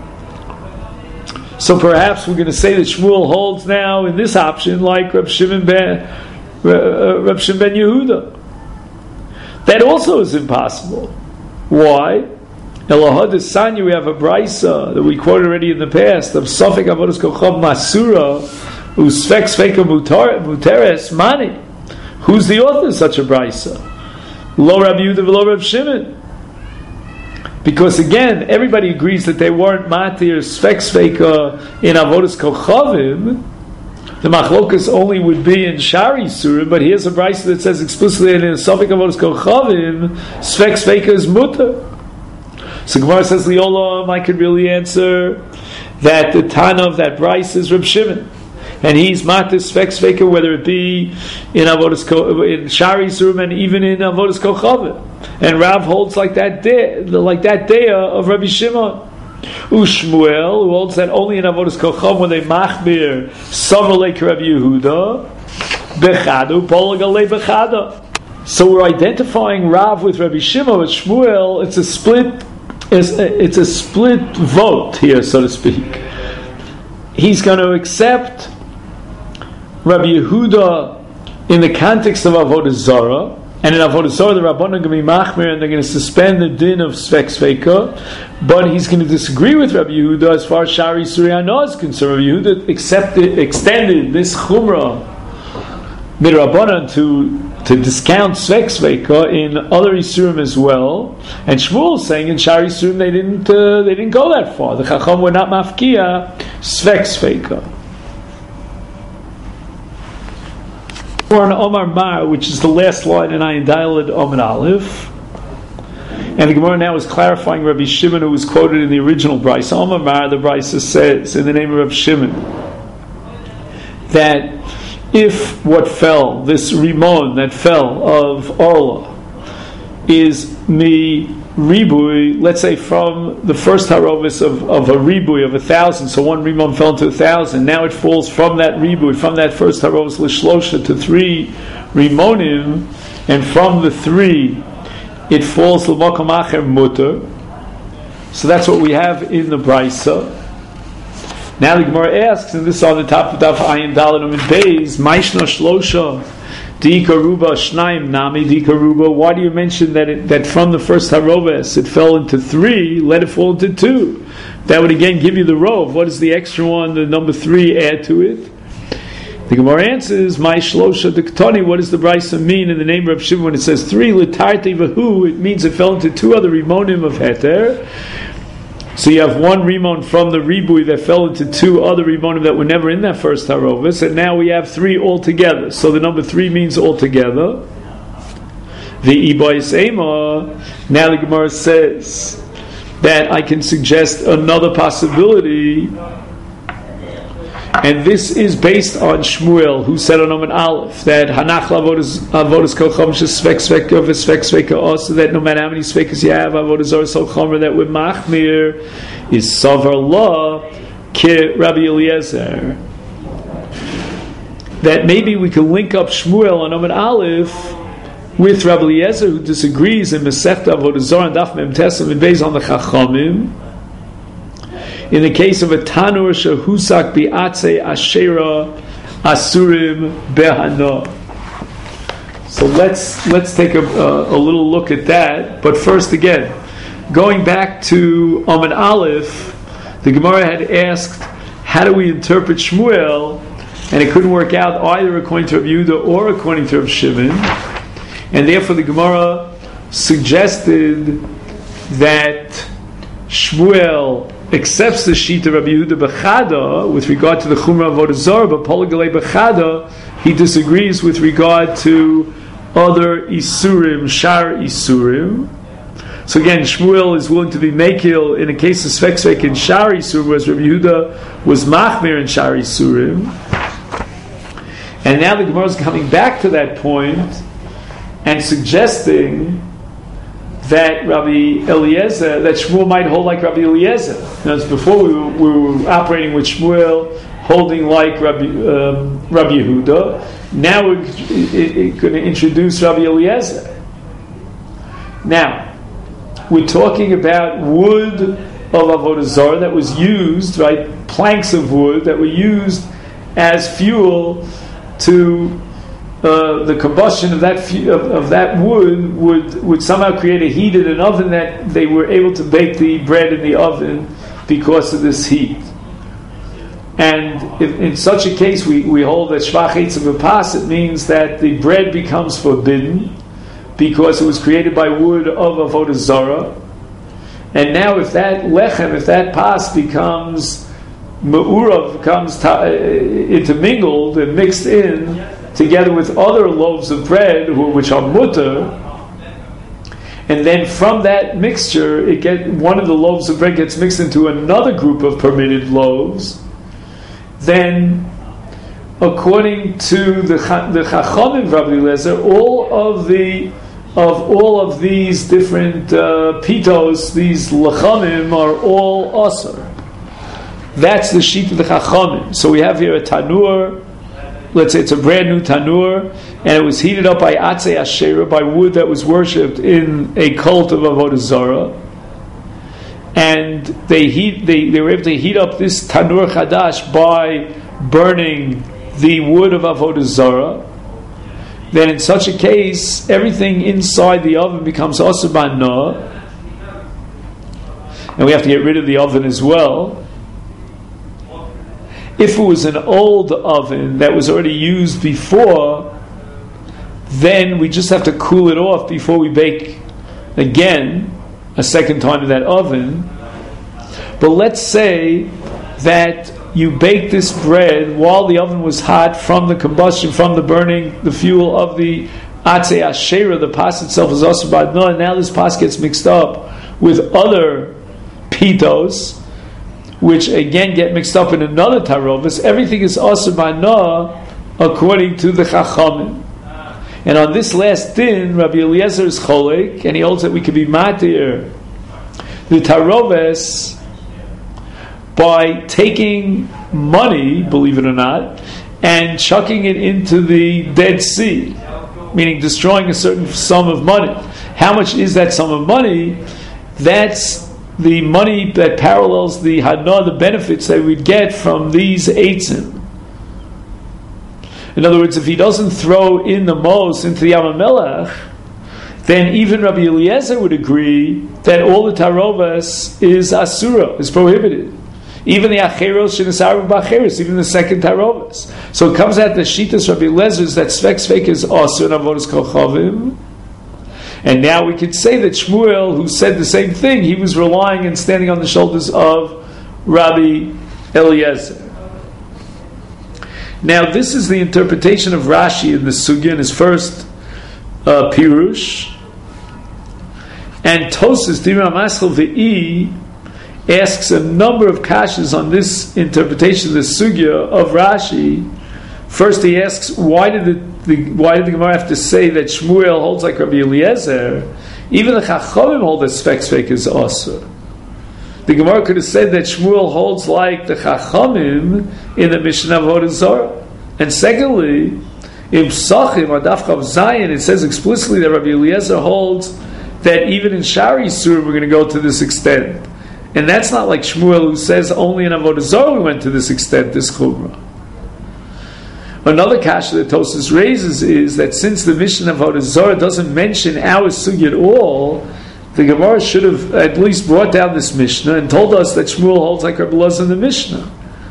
So perhaps we're going to say that Shmuel holds now in this option like Reb Shimon ben Yehuda. That also is impossible. Why? Elahad Sanya, we have a brisa that we quoted already in the past of Safek Avodas Kochav Masura, who's Svek Sveka Muteres Mani. Who's the author of such a brisa? Lo Rabbi Yehuda v'lo Reb Shimon. Because again, everybody agrees that they weren't matir Svek Sveka in Avodas Kochavim, The machlokas only would be in Shari Surim, but here's a brisa that says explicitly in Sofik Avodas Kochavim, Sfek Sveika is mutter. So Gemara says, Liolam, I could really answer that the Tana of that brisa is Reb Shimon. And he's matis Sfek Sveika, whether it be in Shari Surim and even in Avodas Kochavim. And Rav holds like that day of Rabbi Shimon. Ushmuel, who holds that only in Avodas Kocham when they machmir Savalek Rabbi Yehuda Bechadu Polagalei Bechada. So we're identifying Rav with Rabbi Shimon, but Shmuel, it's a split vote here, so to speak. He's going to accept Rabbi Yehuda in the context of Avodah Zarah. And in Avodah Zarah, the Rabbanan are going to be machmir, and they're going to suspend the din of Sfek Sveika. But he's going to disagree with Rabbi Yehuda as far as Shari Suryana is concerned. Rabbi Yehuda extended this chumrah midrabanan to discount Sfek Sveika in other Isurim as well. And Shmuel is saying in Shari Surim they didn't go that far. The Chacham were not mafkia Sfek Sveika. Or an Omar Mar, which is the last line in Ayin Daled Omar Aleph. And the Gemara now is clarifying Rabbi Shimon, who was quoted in the original brisa. Omar Mar, the brisa says, in the name of Rabbi Shimon, that if what fell, this Rimon that fell of Orla, is mi ribui, let's say from the first harovis of a ribui of 1,000, so one rimon fell into 1,000, now it falls from that ribui, from that first harovis l'shlosha to 3 rimonim, and from the 3 it falls l'makom acher mutter. So that's what we have in the brisa. Now the Gemara asks, and this is on the top of Daf Ayin Daled Amud Beis, Maishna Shlosha Dikaruba Shnaim Nami Dikaruba. Why do you mention that from the first Haroves it fell into 3, let it fall into 2? That would again give you the rove. What does the extra one, the number 3, add to it? The Gemara answers, My Shlosha Diktani, what does the brisa mean in the name of Shimon when it says 3 L'tarti Vahu? It means it fell into 2 other Rimonim of Heter. So you have one Rimon from the Ribui that fell into 2 other Rimonim that were never in that first Harovis, and now we have 3 altogether. So the number 3 means altogether. The Ibois Ema, now the Gemara says that I can suggest another possibility, and this is based on Shmuel, who said on Omen Aleph that Hanach Avodas Kocham Shesvek Sveka V'Svek Sveka also, that no matter how many Svekas you have, Avodas Zor So Chomer, that with Machmir is Savar Law Ki Rabbi Eliezer. That maybe we can link up Shmuel on Omen Aleph with Rabbi Eliezer, who disagrees in Masechta Avodas Zor and Daf Mem Tesam and based on the Chachamim. In the case of a tanur shehusak bi'atzei ashera asurim behana. So let's take a little look at that. But first, again, going back to Amud Aleph, the Gemara had asked, how do we interpret Shmuel? And it couldn't work out either according to Rabbi Yehuda or according to Rabbi Shimon. And therefore the Gemara suggested that Shmuel accepts the sheet of Rabbi Yehuda Bechada with regard to the Chumrah of Avodah Zarah, but Polagalei Bechada, he disagrees with regard to other Isurim, Shar Isurim. So again, Shmuel is willing to be Mekil in a case of Svek Svek in Shar Isurim, whereas Rabbi Yehuda was Machmir in Shar Isurim. And now the Gemara is coming back to that point and suggesting that Rabbi Eliezer, that Shmuel might hold like Rabbi Eliezer. Now, before we were operating with Shmuel holding like Rabbi Yehuda. Now we're going to introduce Rabbi Eliezer. Now, we're talking about wood of Avodah Zarah that was used, right? Planks of wood that were used as fuel to the combustion of that wood would somehow create a heat in an oven that they were able to bake the bread in the oven because of this heat. And if, in such a case, we hold that shvach eitzim v'pas, it means that the bread becomes forbidden because it was created by wood of Avodah Zarah. And now if that lechem, if that pas becomes me'urav becomes intermingled and mixed in together with other loaves of bread which are mutter, and then from that mixture, one of the loaves of bread gets mixed into another group of permitted loaves, then according to the Chachamim Rabbi Eliezer, all of these different pitos, these lachamim, are all asur. That's the sheet of the Chachamim. So we have here a tanur. Let's say it's a brand new tanur, and it was heated up by Atzei Asherah, by wood that was worshipped in a cult of Avodah Zarah. And they were able to heat up this tanur chadash by burning the wood of Avodah Zarah. Then in such a case, everything inside the oven becomes asur b'hana, and we have to get rid of the oven as well. If it was an old oven that was already used before, then we just have to cool it off before we bake again, a second time in that oven. But let's say that you baked this bread while the oven was hot from the combustion, from the burning, the fuel of the Atzei Asherah. The pas itself is asur b'hana, and now this pas gets mixed up with other pitos, which again get mixed up in another tarovis. Everything is asur b'hana according to the Chachamim. And on this last din, Rabbi Eliezer is cholek, and he holds that we could be matir the taroves by taking money, believe it or not, and chucking it into the Dead Sea, meaning destroying a certain sum of money. How much is that sum of money? That's the money that parallels the hana, the benefits that we'd get from these eitzim. In other words, if he doesn't throw in the most into the Yam HaMelech, then even Rabbi Eliezer would agree that all the tarovas is asura, is prohibited. Even the acheros shenesaru b'acheros, even the second tarovas. So it comes out the shitas Rabbi Eliezer that svek is asur and avodas kochavim. And now we could say that Shmuel, who said the same thing, he was relying and standing on the shoulders of Rabbi Eliezer. Now this is the interpretation of Rashi in the Sugya in his first Pirush. And Tosas Dira Maschel Ve'i asks a number of kashas on this interpretation of the Sugya of Rashi. First he asks, why did the Gemara have to say that Shmuel holds like Rabbi Eliezer? Even the Chachamim hold that svek is asur. The Gemara could have said that Shmuel holds like the Chachamim in the Mishnah of Avodah Zarah. And secondly, in Psachim, on Daf Chav Zayin, it says explicitly that Rabbi Eliezer holds that even in Shari Sur we're going to go to this extent. And that's not like Shmuel, who says only in Avodah Zarah we went to this extent, this Chumrah. Another kasha that Tosas raises is that since the Mishnah of Avodah Zarah doesn't mention our sugi at all, the Gemara should have at least brought down this Mishnah and told us that Shmuel holds like Rabbi Elazar in the Mishnah.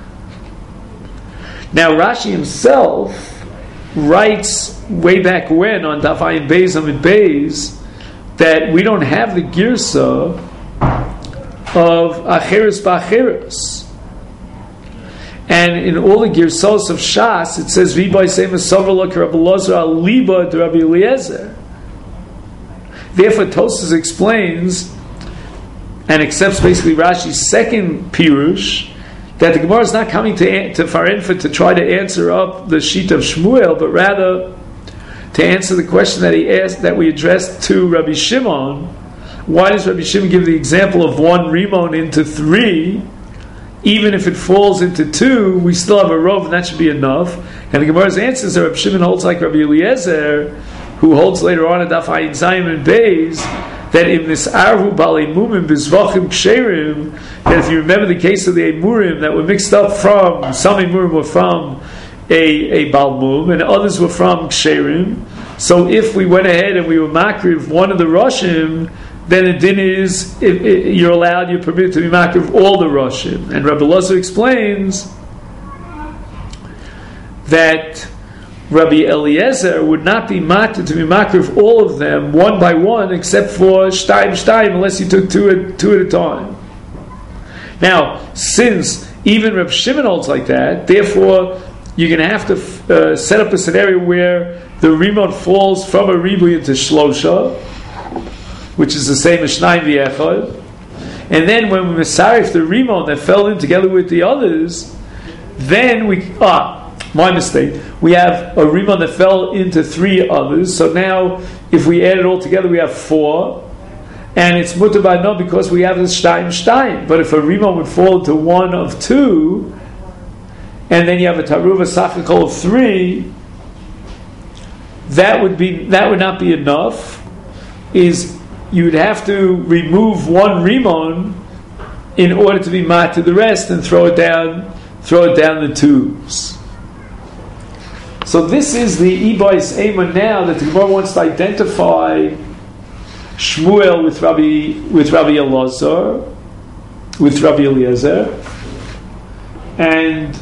Now Rashi himself writes way back when on Daf Ayin Beis Amid Beis that we don't have the girsa of Acheres Ba'acheres. And in all the girsos of Shas, it says V'bay Seima Sover Rabbi Elazar Al Liba to Rabbi Eliezer. Therefore, Tosas explains and accepts basically Rashi's second pirush that the Gemara is not coming to Farenfa to try to answer up the sheet of Shmuel, but rather to answer the question that he asked, that we addressed to Rabbi Shimon. Why does Rabbi Shimon give the example of one rimon into three? Even if it falls into two, we still have a rov, and that should be enough. And the Gemara's answer is that Rabbi Shimon holds like Rabbi Eliezer, who holds later on at Daf Ayin Zayin and Beis, that in this Arhu Bali Mumim Bizvachim Ksherim, that if you remember the case of the Emurim that were mixed up from, some Emurim were from a Balmum, and others were from Ksherim. So if we went ahead and we were makriv one of the Roshim, then the din is, you're permitted to be makriv all the Roshim. And Rabbi Elazar explains that Rabbi Eliezer would not be matir to be makriv all of them one by one, except for shtayim unless he took two at a time. Now, since even Reb Shimon holds like that. Therefore, you're going to have to set up a scenario where the rimon falls from a ribu into shlosha, which is the same as shnayim v'echad. And then when we misarif the rimon that fell in together with the others, then my mistake. We have a rimon that fell into 3 others. So now, if we add it all together, we have 4. And it's mutar ba'no because we have this shtayim. But if a rimon would fall into 1 of 2, and then you have a taruva sachakol of 3, that would not be enough. You would have to remove 1 rimon in order to be mat to the rest and throw it down the tubes. So this is the Ibais Ema now that the Gemara wants to identify Shmuel with Rabbi Elazar, with Rabbi Eliezer, and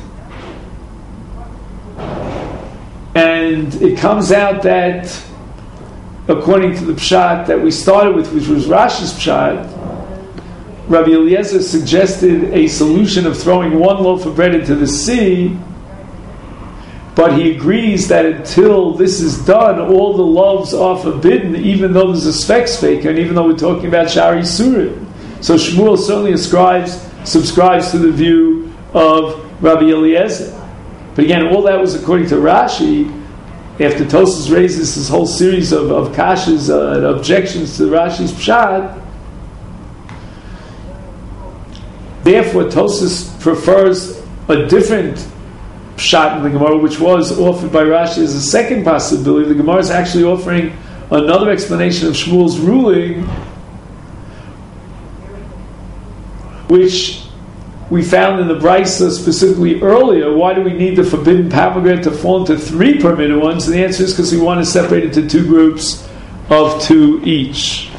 it comes out that according to the pshat that we started with, which was Rashi's pshat, Rabbi Eliezer suggested a solution of throwing 1 loaf of bread into the sea, but he agrees that until this is done, all the loaves are forbidden, even though there's a spek, and even though we're talking about Shari Surim. So Shmuel certainly subscribes to the view of Rabbi Eliezer. But again, all that was according to Rashi. After Tosfos raises this whole series of kashas and objections to Rashi's pshat, therefore Tosfos prefers a different pshat in the Gemara, which was offered by Rashi as a second possibility. The Gemara is actually offering another explanation of Shmuel's ruling, which we found in the Brisa specifically earlier. Why do we need the forbidden pomegranate to fall into 3 permitted ones? And the answer is because we want to separate it into 2 groups of 2 each.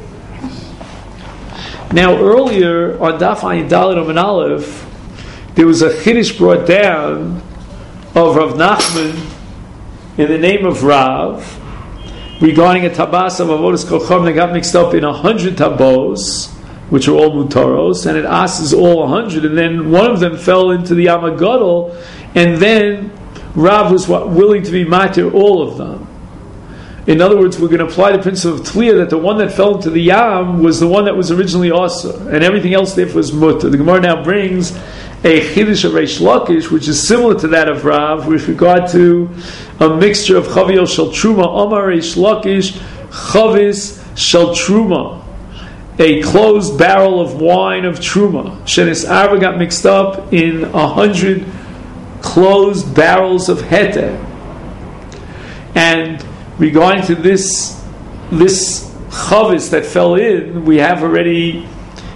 Now earlier on Daf Ayin Dalet Amud Aleph, there was a chiddush brought down of Rav Nachman in the name of Rav regarding a tabas of avodas kocham that got mixed up in 100 tabos, which are all mutaros, and it asks all 100, and then one of them fell into the Yam HaGadol, and then Rav was willing to be matir all of them. In other words, we're going to apply the principle of Tliya that the one that fell into the Yam was the one that was originally Asur, and everything else therefore was mutar. The Gemara now brings a chiddush of Reish Lakish, which is similar to that of Rav, with regard to a mixture of Chaviyos Shel Truma. Omar Reish Lakish, Chavis Shel Truma, a closed barrel of wine of Truma. Shenis Arba got mixed up in 100 closed barrels of Heter. And regarding to this Chavis that fell in, we have already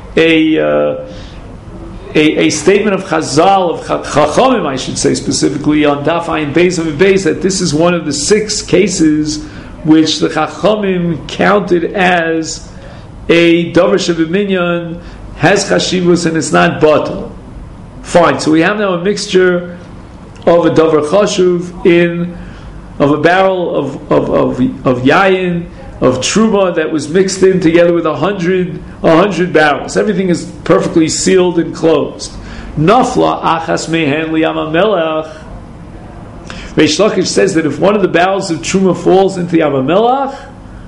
a statement of Chazal, of Chachamim, I should say specifically, on Daf Ayin Beis of Beis, that this is one of the 6 cases which the Chachamim counted as a Davar Shebeminyan, has Chashivus, and it's not Batal. Fine, so we have now a mixture of a Davar Chashuv of a barrel of Yayin, of Truma that was mixed in together with 100 barrels. Everything is perfectly sealed and closed. Nafla achas mehen liyam hamelach. Reish Lakish says that if one of the barrels of Truma falls into Yam HaMelach,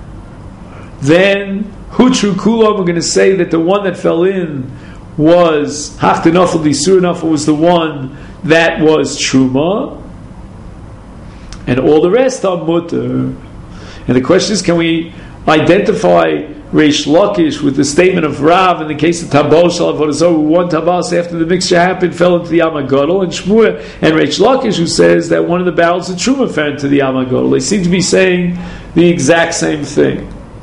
then Hutru Kulam, we're going to say that the one that fell in was Hachtenafel Disurafel, was the one that was Truma, and all the rest are Mutter. And the question is, can we identify Reish Lakish with the statement of Rav in the case of Tabos Shal Avodah Zarah, one Tabas after the mixture happened fell into the Yam HaGadol, and Shmuel and Reish Lakish who says that one of the barrels of Truma fell into the Yam HaGadol? They seem to be saying the exact same thing.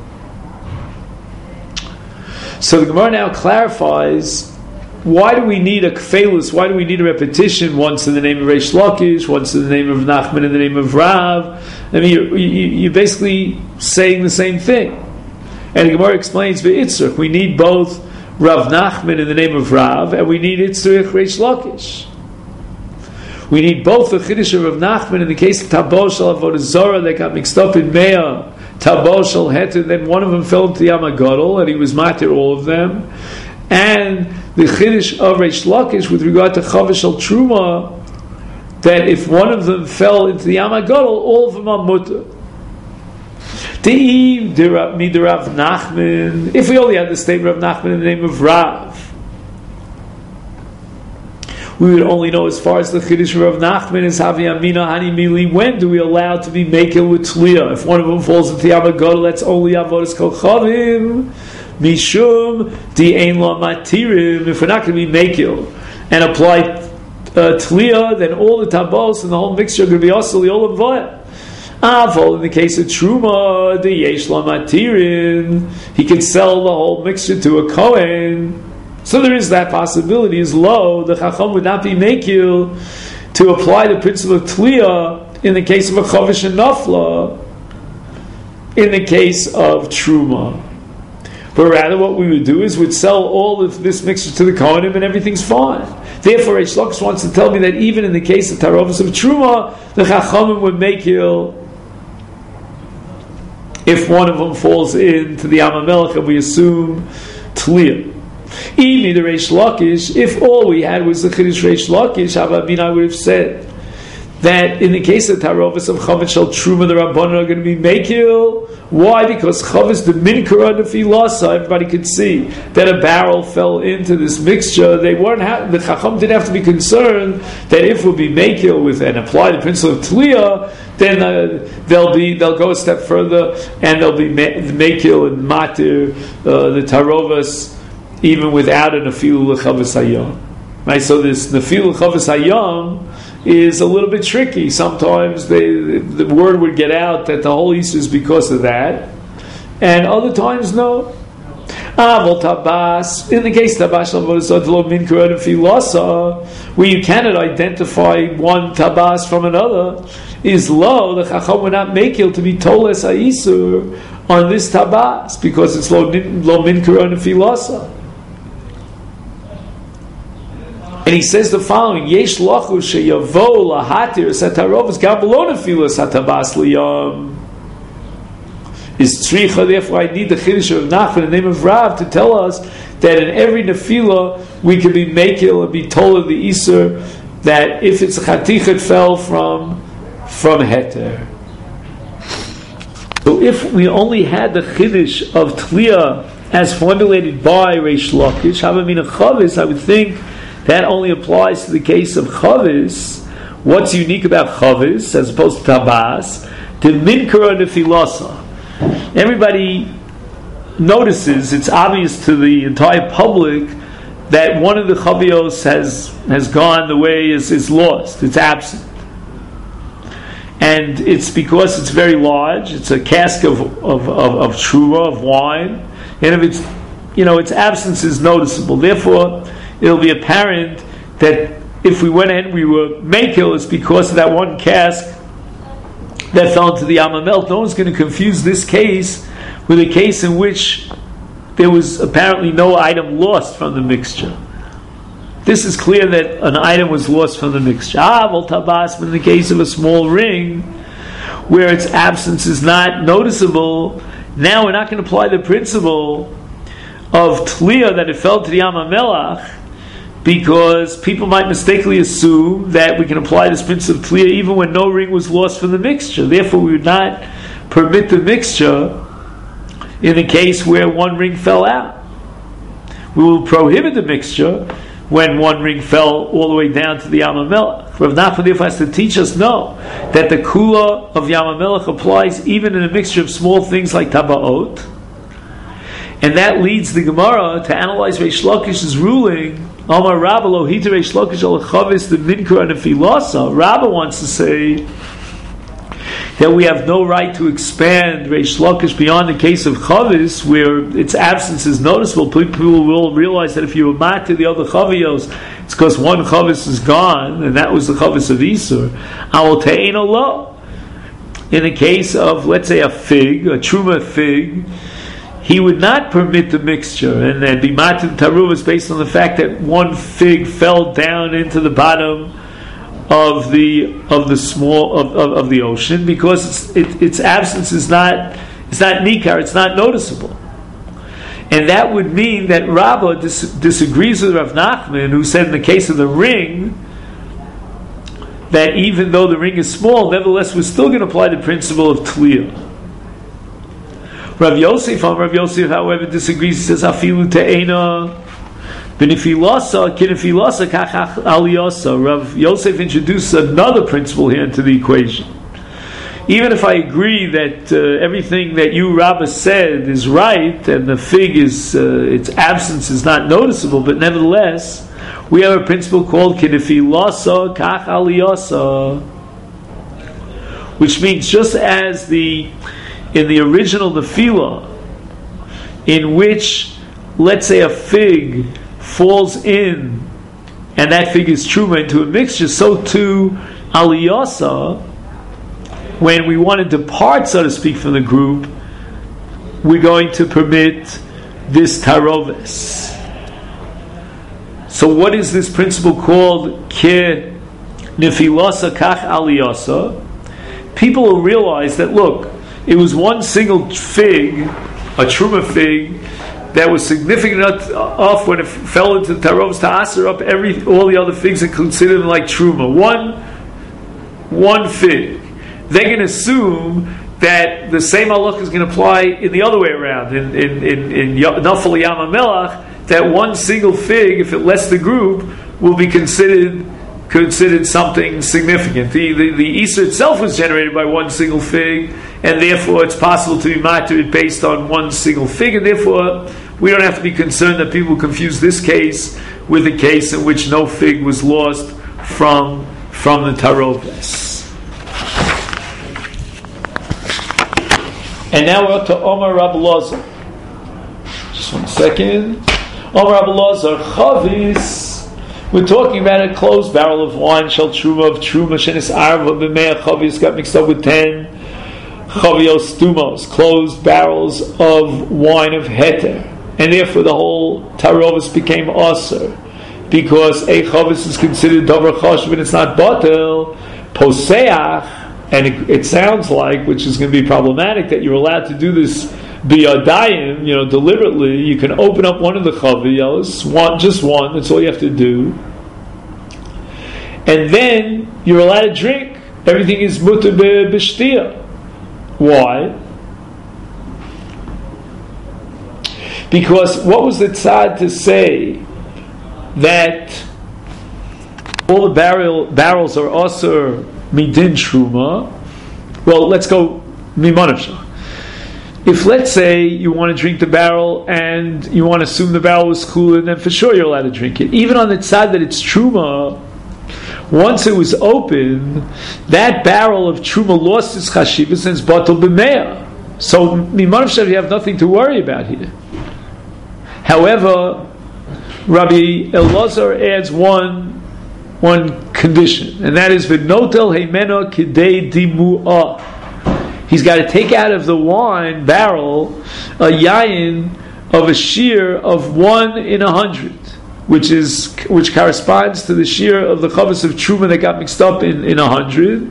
So the Gemara now clarifies, why do we need a kfelus? Why do we need a repetition? Once in the name of Reish Lakish, once in the name of Nachman, in the name of Rav. I mean, you're basically saying the same thing. And the Gemara explains, V'itzrich, we need both Rav Nachman in the name of Rav, and we need Itzrich Reish Lakish. We need both the Chiddush of Rav Nachman in the case of Tabos Shal Avodah Zarah that got mixed up in Meah, Tabos Shal Heter, then one of them fell into the Yam HaGadol, and he was matir all of them. And the Chiddush of Reish Lakish with regard to Chavish al Truma, that if one of them fell into the Yam HaGadol, all of them are mutter. Rav Nachman, if we only had the statement of Nachman in the name of Rav, we would only know as far as the Chiddush of Rav Nachman is Havi Amina Hani Mili. When do we allow to be Mekel with Tliya? If one of them falls into Yam HaGadol, that's only Avodas Kochavim. Mishum Di Ein La Matirim. If we're not going to be Mekel and apply Tliya, then all the tabos and the whole mixture are going to be also the Olam Vaya. In the case of Truma, the Yesh La Matirin, he can sell the whole mixture to a Kohen. So there is that possibility. Is low. The Chacham would not be Mekil to apply the principle of Tliya in the case of a Chavish and Nafla, in the case of Truma. But rather what we would do is we'd sell all of this mixture to the Kohanim and everything's fine. Therefore, Reish Lakish wants to tell me that even in the case of Tarovas of Truma, the Chachamim would Mekil if one of them falls into the Yam HaMelech, and we assume Tliya. Even the Reish Lakish, if all we had was the Chiddush Reish Lakish, I would have said that in the case of Tarovas of Chavish Shel Truma, the Rabbanan are going to be Mekil. Why? Because Chavish the Minkara Nefilasa, everybody could see that a barrel fell into this mixture. They weren't the Chacham didn't have to be concerned that if we'll be Mekil with and apply the principle of Tliya, then they'll go a step further and they'll be Mekil and Matir the Tarovas even without a Nefilu L'Chavis Hayam. Right? So this Nefilu L'Chavis Hayam is a little bit tricky. Sometimes the word would get out that the whole Easter is because of that, and other times no. Tabas, in the case of Tabas where you cannot identify one Tabas from another, is low. The Chacham would not make it to be Toles Ha'isur on this Tabas because it's lo min Quran Nefilasa. And he says the following: Yesh lachu sheyavo lahatir satarovas gabelon nefilas hatabas liyam. Is tzricha. Therefore, I need the chiddush of Nachman in the name of Rav to tell us that in every nefila we can be mekil and be told of the iser that if it's a chaticha it fell from heter. So if we only had the chiddush of Tliya as formulated by Reish Lakish, Havamina Chavis, I would think that only applies to the case of Chavis. What's unique about Chavis as opposed to Tabas? The Minkara Nefilasa. Everybody notices, it's obvious to the entire public that one of the Chavios has gone the way is lost. It's absent. And it's because it's very large. It's a cask of truma, of wine. And if its absence is noticeable. Therefore, it'll be apparent that if we went ahead and we were Mekil, it's because of that one cask that fell into the Yam HaMelech. No one's going to confuse this case with a case in which there was apparently no item lost from the mixture. This is clear that an item was lost from the mixture. Tabas, but in the case of a small ring, where its absence is not noticeable, now we're not going to apply the principle of Tliya that it fell to the Yam HaMelech, because people might mistakenly assume that we can apply this principle of Tliya even when no ring was lost from the mixture. Therefore, we would not permit the mixture in the case where one ring fell out. We will prohibit the mixture when one ring fell all the way down to the Yam HaMelech. Rav Nachman therefore has to teach us that the kula of Yam HaMelech applies even in a mixture of small things like tabaot, and that leads the Gemara to analyze Reish Lakish's ruling. Amar Rabba lo hita Reish Lakish al chavis the minkara nefilasa. Rabba wants to say that we have no right to expand Reish Lakish beyond the case of chavis, where its absence is noticeable. People will realize that if you were mat to the other chavios, it's because one chavis is gone, and that was the chavis of Isur. Awal te'ein lo. In the case of, let's say, a fig, a truma fig, he would not permit the mixture and then be matin taruvas based on the fact that one fig fell down into the bottom of the ocean, because its absence is not nikar, it's not noticeable. And that would mean that Rabbah disagrees with Rav Nachman, who said in the case of the ring, that even though the ring is small, nevertheless we're still going to apply the principle of Tliyah. Rav Yosef, however, disagrees. He says, Afilu te'ena b'nefilasa k'nefilasa kach aliyasa. Rav Yosef introduced another principle here into the equation. Even if I agree that everything that you, Rabbah, said is right, and the fig is its absence is not noticeable, but nevertheless, we have a principle called kinefilasa kach aliyasa, which means just as in the original nefila, in which, let's say, a fig falls in, and that fig is truma into a mixture, so too aliyasa, when we want to depart, so to speak, from the group, we're going to permit this taroves. So what is this principle called? Ke nefilasa kach aliyasa. People will realize that, look, it was one single fig, a truma fig, that was significant enough when it fell into the taroves to aser up all the other figs and consider them like truma. One fig. They can assume that the same halach is going to apply in the other way around. In Nafal Yam HaMelach, that one single fig, if it lets the group, will be considered something significant. The Isser itself was generated by one single fig, and therefore it's possible to be matir based on one single fig, and therefore we don't have to be concerned that people confuse this case with a case in which no fig was lost from the taroves. And now we're up to Omar Rabbi Lazar. Just 1 second. Omar Rabbi Lazar, chavis. We're talking about a closed barrel of wine, shel truma of truma, shenis arva b'mea chavis, got mixed up with 10 chavios stumos, closed barrels of wine of heter. And therefore the whole tarovis became aser, because a chavis is considered davar chashuv and it's not batel, poseach. And it sounds like, which is going to be problematic, that you're allowed to do this biyadayim, deliberately. You can open up one of the chaviyos, just one, that's all you have to do. And then you're allowed to drink. Everything is mutar b'shtiyah. Why? Because what was the tzad to say that all the barrels are also midin truma? Well, let's go mimanavsha. If, let's say, you want to drink the barrel and you want to assume the barrel was cool, then for sure you're allowed to drink it. Even on the side that it's truma, once it was open, that barrel of truma lost its chashivas and it's batel b'meah. So mimanavsha, you have nothing to worry about here. However, Rabbi Elazar adds one condition, and that is v'notel heimena kidei dimu'ah. He's got to take out of the wine barrel a yayin of a shear of 1 in 100, which corresponds to the shear of the chavis of truma that got mixed up in 100.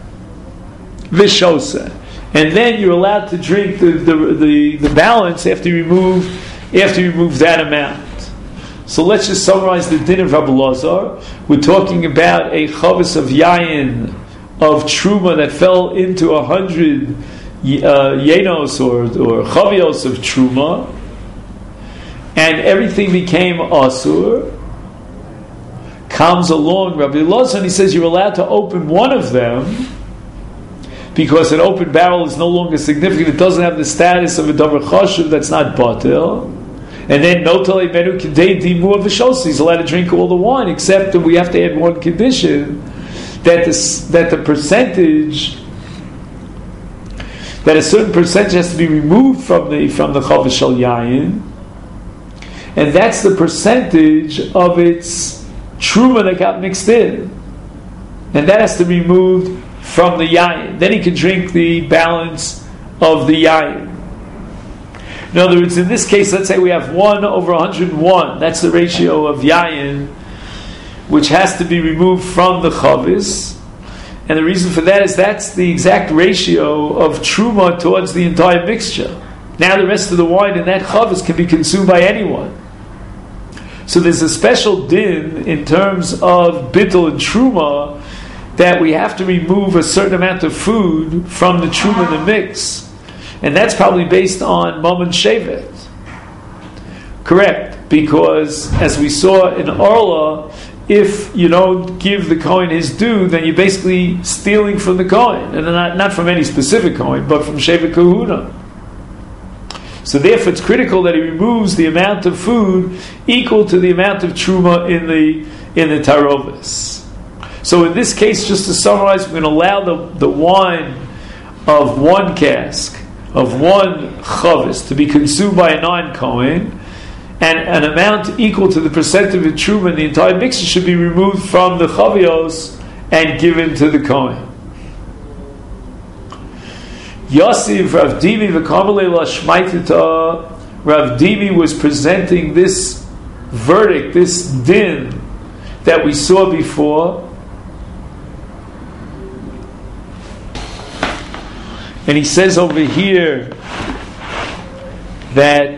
Vishosa, and then you're allowed to drink the balance after you remove that amount. So let's just summarize the din of Rabbi Lazar. We're talking about a chavis of yayin of truma that fell into 100 yenos or chavios of truma, and everything became asur. Comes along Rabbi Lazar and he says you're allowed to open one of them because an open barrel is no longer significant. It doesn't have the status of a davar chashuv that's not batel. And then notalei menu kidei dimu of v'shosi, he's allowed to drink all the wine, except that we have to add one condition, that the percentage, that a certain percentage has to be removed from the chavis shel yayin, and that's the percentage of its truma that got mixed in, and that has to be removed from the yayin. Then he can drink the balance of the yayin. In other words, in this case, let's say we have 1 over 101. That's the ratio of yayin, which has to be removed from the chavis. And the reason for that is that's the exact ratio of truma towards the entire mixture. Now the rest of the wine in that chavis can be consumed by anyone. So there's a special din in terms of bittul and truma that we have to remove a certain amount of food from the truma in the mix, and that's probably based on mammon shevet. Correct, because as we saw in Orla, if you don't give the Kohen his due, then you're basically stealing from the Kohen, and not from any specific Kohen, but from Shevet Kahuna. So therefore it's critical that he removes the amount of food equal to the amount of truma in the tarovis. So in this case, just to summarize, we're going to allow the wine of one cask, of one chavis, to be consumed by a non-Kohen, and an amount equal to the percent of the truma in the entire mixture should be removed from the chavios and given to the Kohen. Yosef Rav Dimi v'kamalei lashmaitita. Rav Dimi was presenting this verdict, this din that we saw before, and he says over here that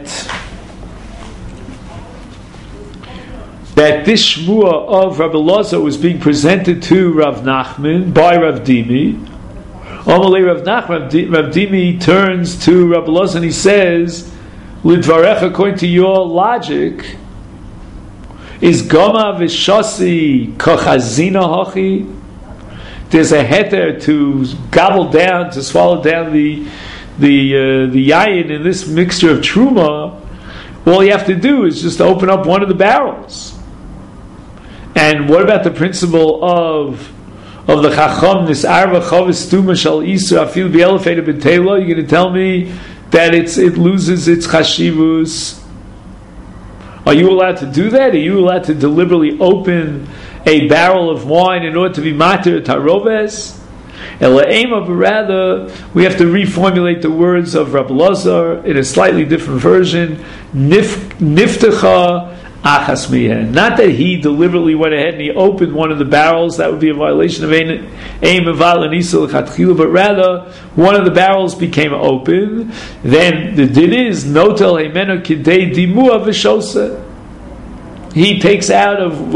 this shmua of Rabbi Elazar was being presented to Rav Nachman by Rav Dimi. Amalei Rav Nachman, Rav Dimi turns to Rabbi Elazar and he says, "Lidvarecha, according to your logic, is gama v'shasi kochazina hachi?" There's a heter to gobble down, to swallow down the yayin in this mixture of truma. All you have to do is just open up one of the barrels. And what about the principle of the chacham, this arva chavis stuma shal isu afil bi'elefeid b'teila? You're going to tell me that it loses its chashivus? Are you allowed to do that? Are you allowed to deliberately open a barrel of wine in order to be matir taroves? But rather, we have to reformulate the words of Rabbi Elazar in a slightly different version. Niftecha achas mihen. Not that he deliberately went ahead and he opened one of the barrels. That would be a violation of ein meval anisah l'chatchila. But rather, one of the barrels became open. Then the din is notel heimenu kidei dimua v'shosa. He takes out of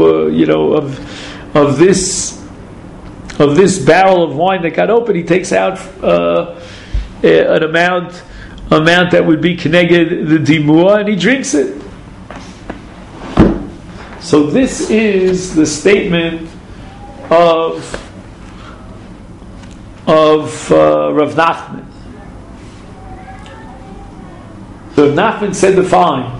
this barrel of wine that got open, he takes out an amount that would be connected the dimua, and he drinks it. So this is the statement of Rav Nachman. So Rav Nachman said the following: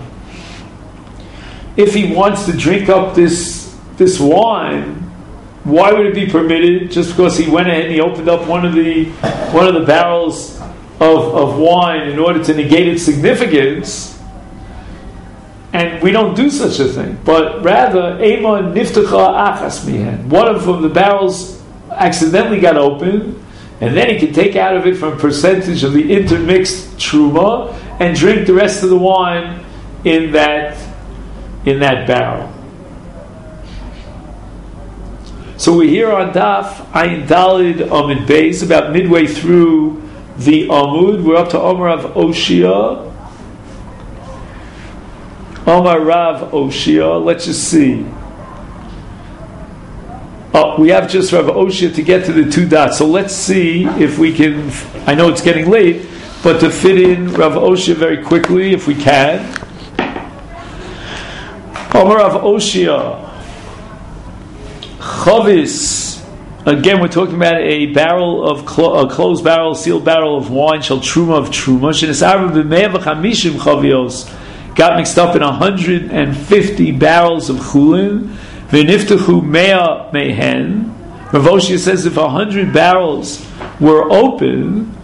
if he wants to drink up this wine, why would it be permitted just because he went ahead and he opened up one of the barrels of wine in order to negate its significance? And we don't do such a thing. But rather, Ema niftecha achas mihen. One of the barrels accidentally got open, and then he can take out of it from a percentage of the intermixed truma and drink the rest of the wine in that barrel. So we're here on Daf Ayin Dalid Amud Beis, about midway through the Amud. We're up to Omar Rav Oshia. Omar Rav Oshia. Let's just see. Oh, we have just Rav Oshia to get to the two dots. So let's see if we can. I know it's getting late, but to fit in Rav Oshia very quickly, if we can. Omar Rav Oshia. Chavis, again we're talking about a barrel of a closed barrel, sealed barrel of wine, shall truma of truma. Shenisarva b'mei v'chamishim chavios, got mixed up in 150 barrels of chulin. V'niftechu mea mehen. Rav Oshia says if 100 barrels were open,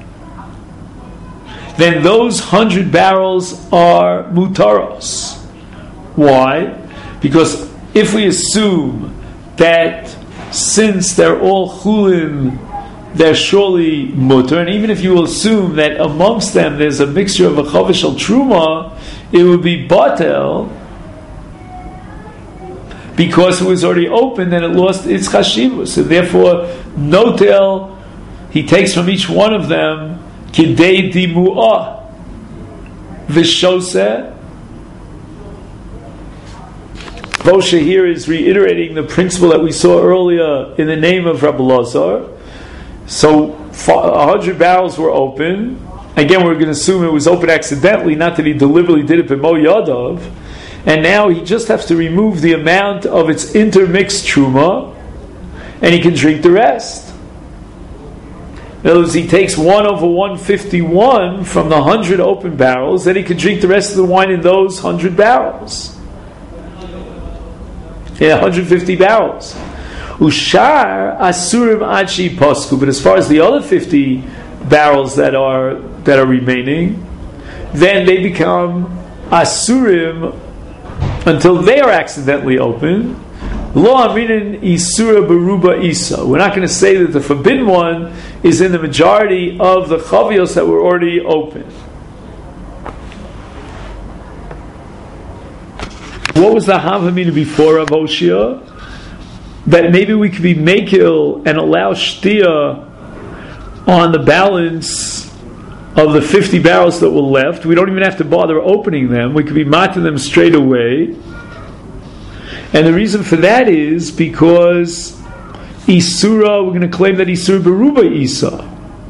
then those 100 barrels are mutaros. Why? Because if we assume that since they're all chulin, they're surely mutar, and even if you assume that amongst them there's a mixture of a chavish al truma, it would be batel because it was already open and it lost its chashivus, and therefore notel he takes from each one of them kidei dimu'ah. v'shoseh. Moshe here is reiterating the principle that we saw earlier in the name of Rabbi Lazar. So 100 barrels were open. Again, we're going to assume it was open accidentally, not that he deliberately did it b'mo yadav. And now he just has to remove the amount of its intermixed truma, and he can drink the rest. In other words, he takes 1/151 from the 100 open barrels, then he can drink the rest of the wine in those 100 barrels. Yeah, 150 barrels. Ushar asurim achi posku. But as far as the other 50 barrels that are remaining, then they become asurim until they are accidentally open. Lo amrinin isura beruba isa. We're not going to say that the forbidden one is in the majority of the chavios that were already open. What was the Havamina before Rav Hoshea? That maybe we could be makil and allow shtia on the balance of the 50 barrels that were left. We don't even have to bother opening them. We could be mating them straight away. And the reason for that is because Isura, we're going to claim that Isura Beruba Isa.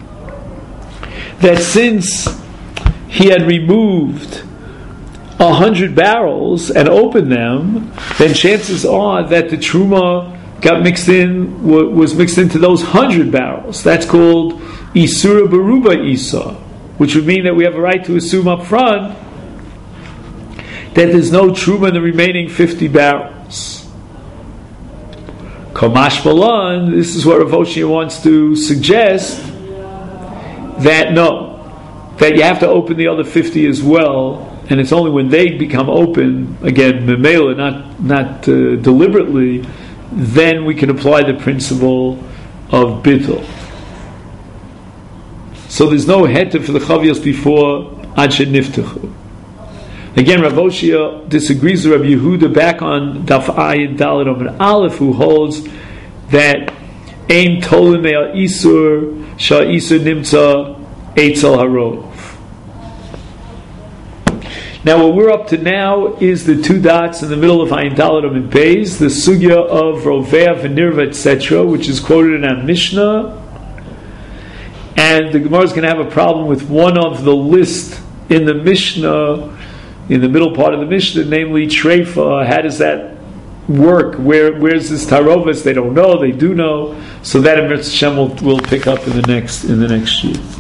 That since he had removed 100 barrels and opened them, then chances are that the truma got mixed in, was mixed into those 100 barrels. That's called Isura Beruba Isa, which would mean that we have a right to assume up front that there's no truma in the remaining 50 barrels. Kamash Malan, this is what Rav Hoshea wants to suggest, that no, that you have to open the other 50 as well, and it's only when they become open, again, memela, not deliberately, then we can apply the principle of bittul. So there's no heter for the chavios before ad sheniftechu. Again, Rav Hoshea disagrees with Rabbi Yehuda back on Daf Ayin Dalet Amud Aleph, who holds that ein tolim me'al isur sha isur nimtza eitzel harov. Now, what we're up to now is the two dots in the middle of Ayin Dalet Amud Beis, the sugya of Rovea v'nirva, etc., which is quoted in our Mishnah. And the Gemara is going to have a problem with one of the list in the Mishnah, in the middle part of the Mishnah, namely Treifa. How does that work? Where's this Tarovis? They don't know, they do know. So that in Mitzvah Shem we'll pick up in the next year.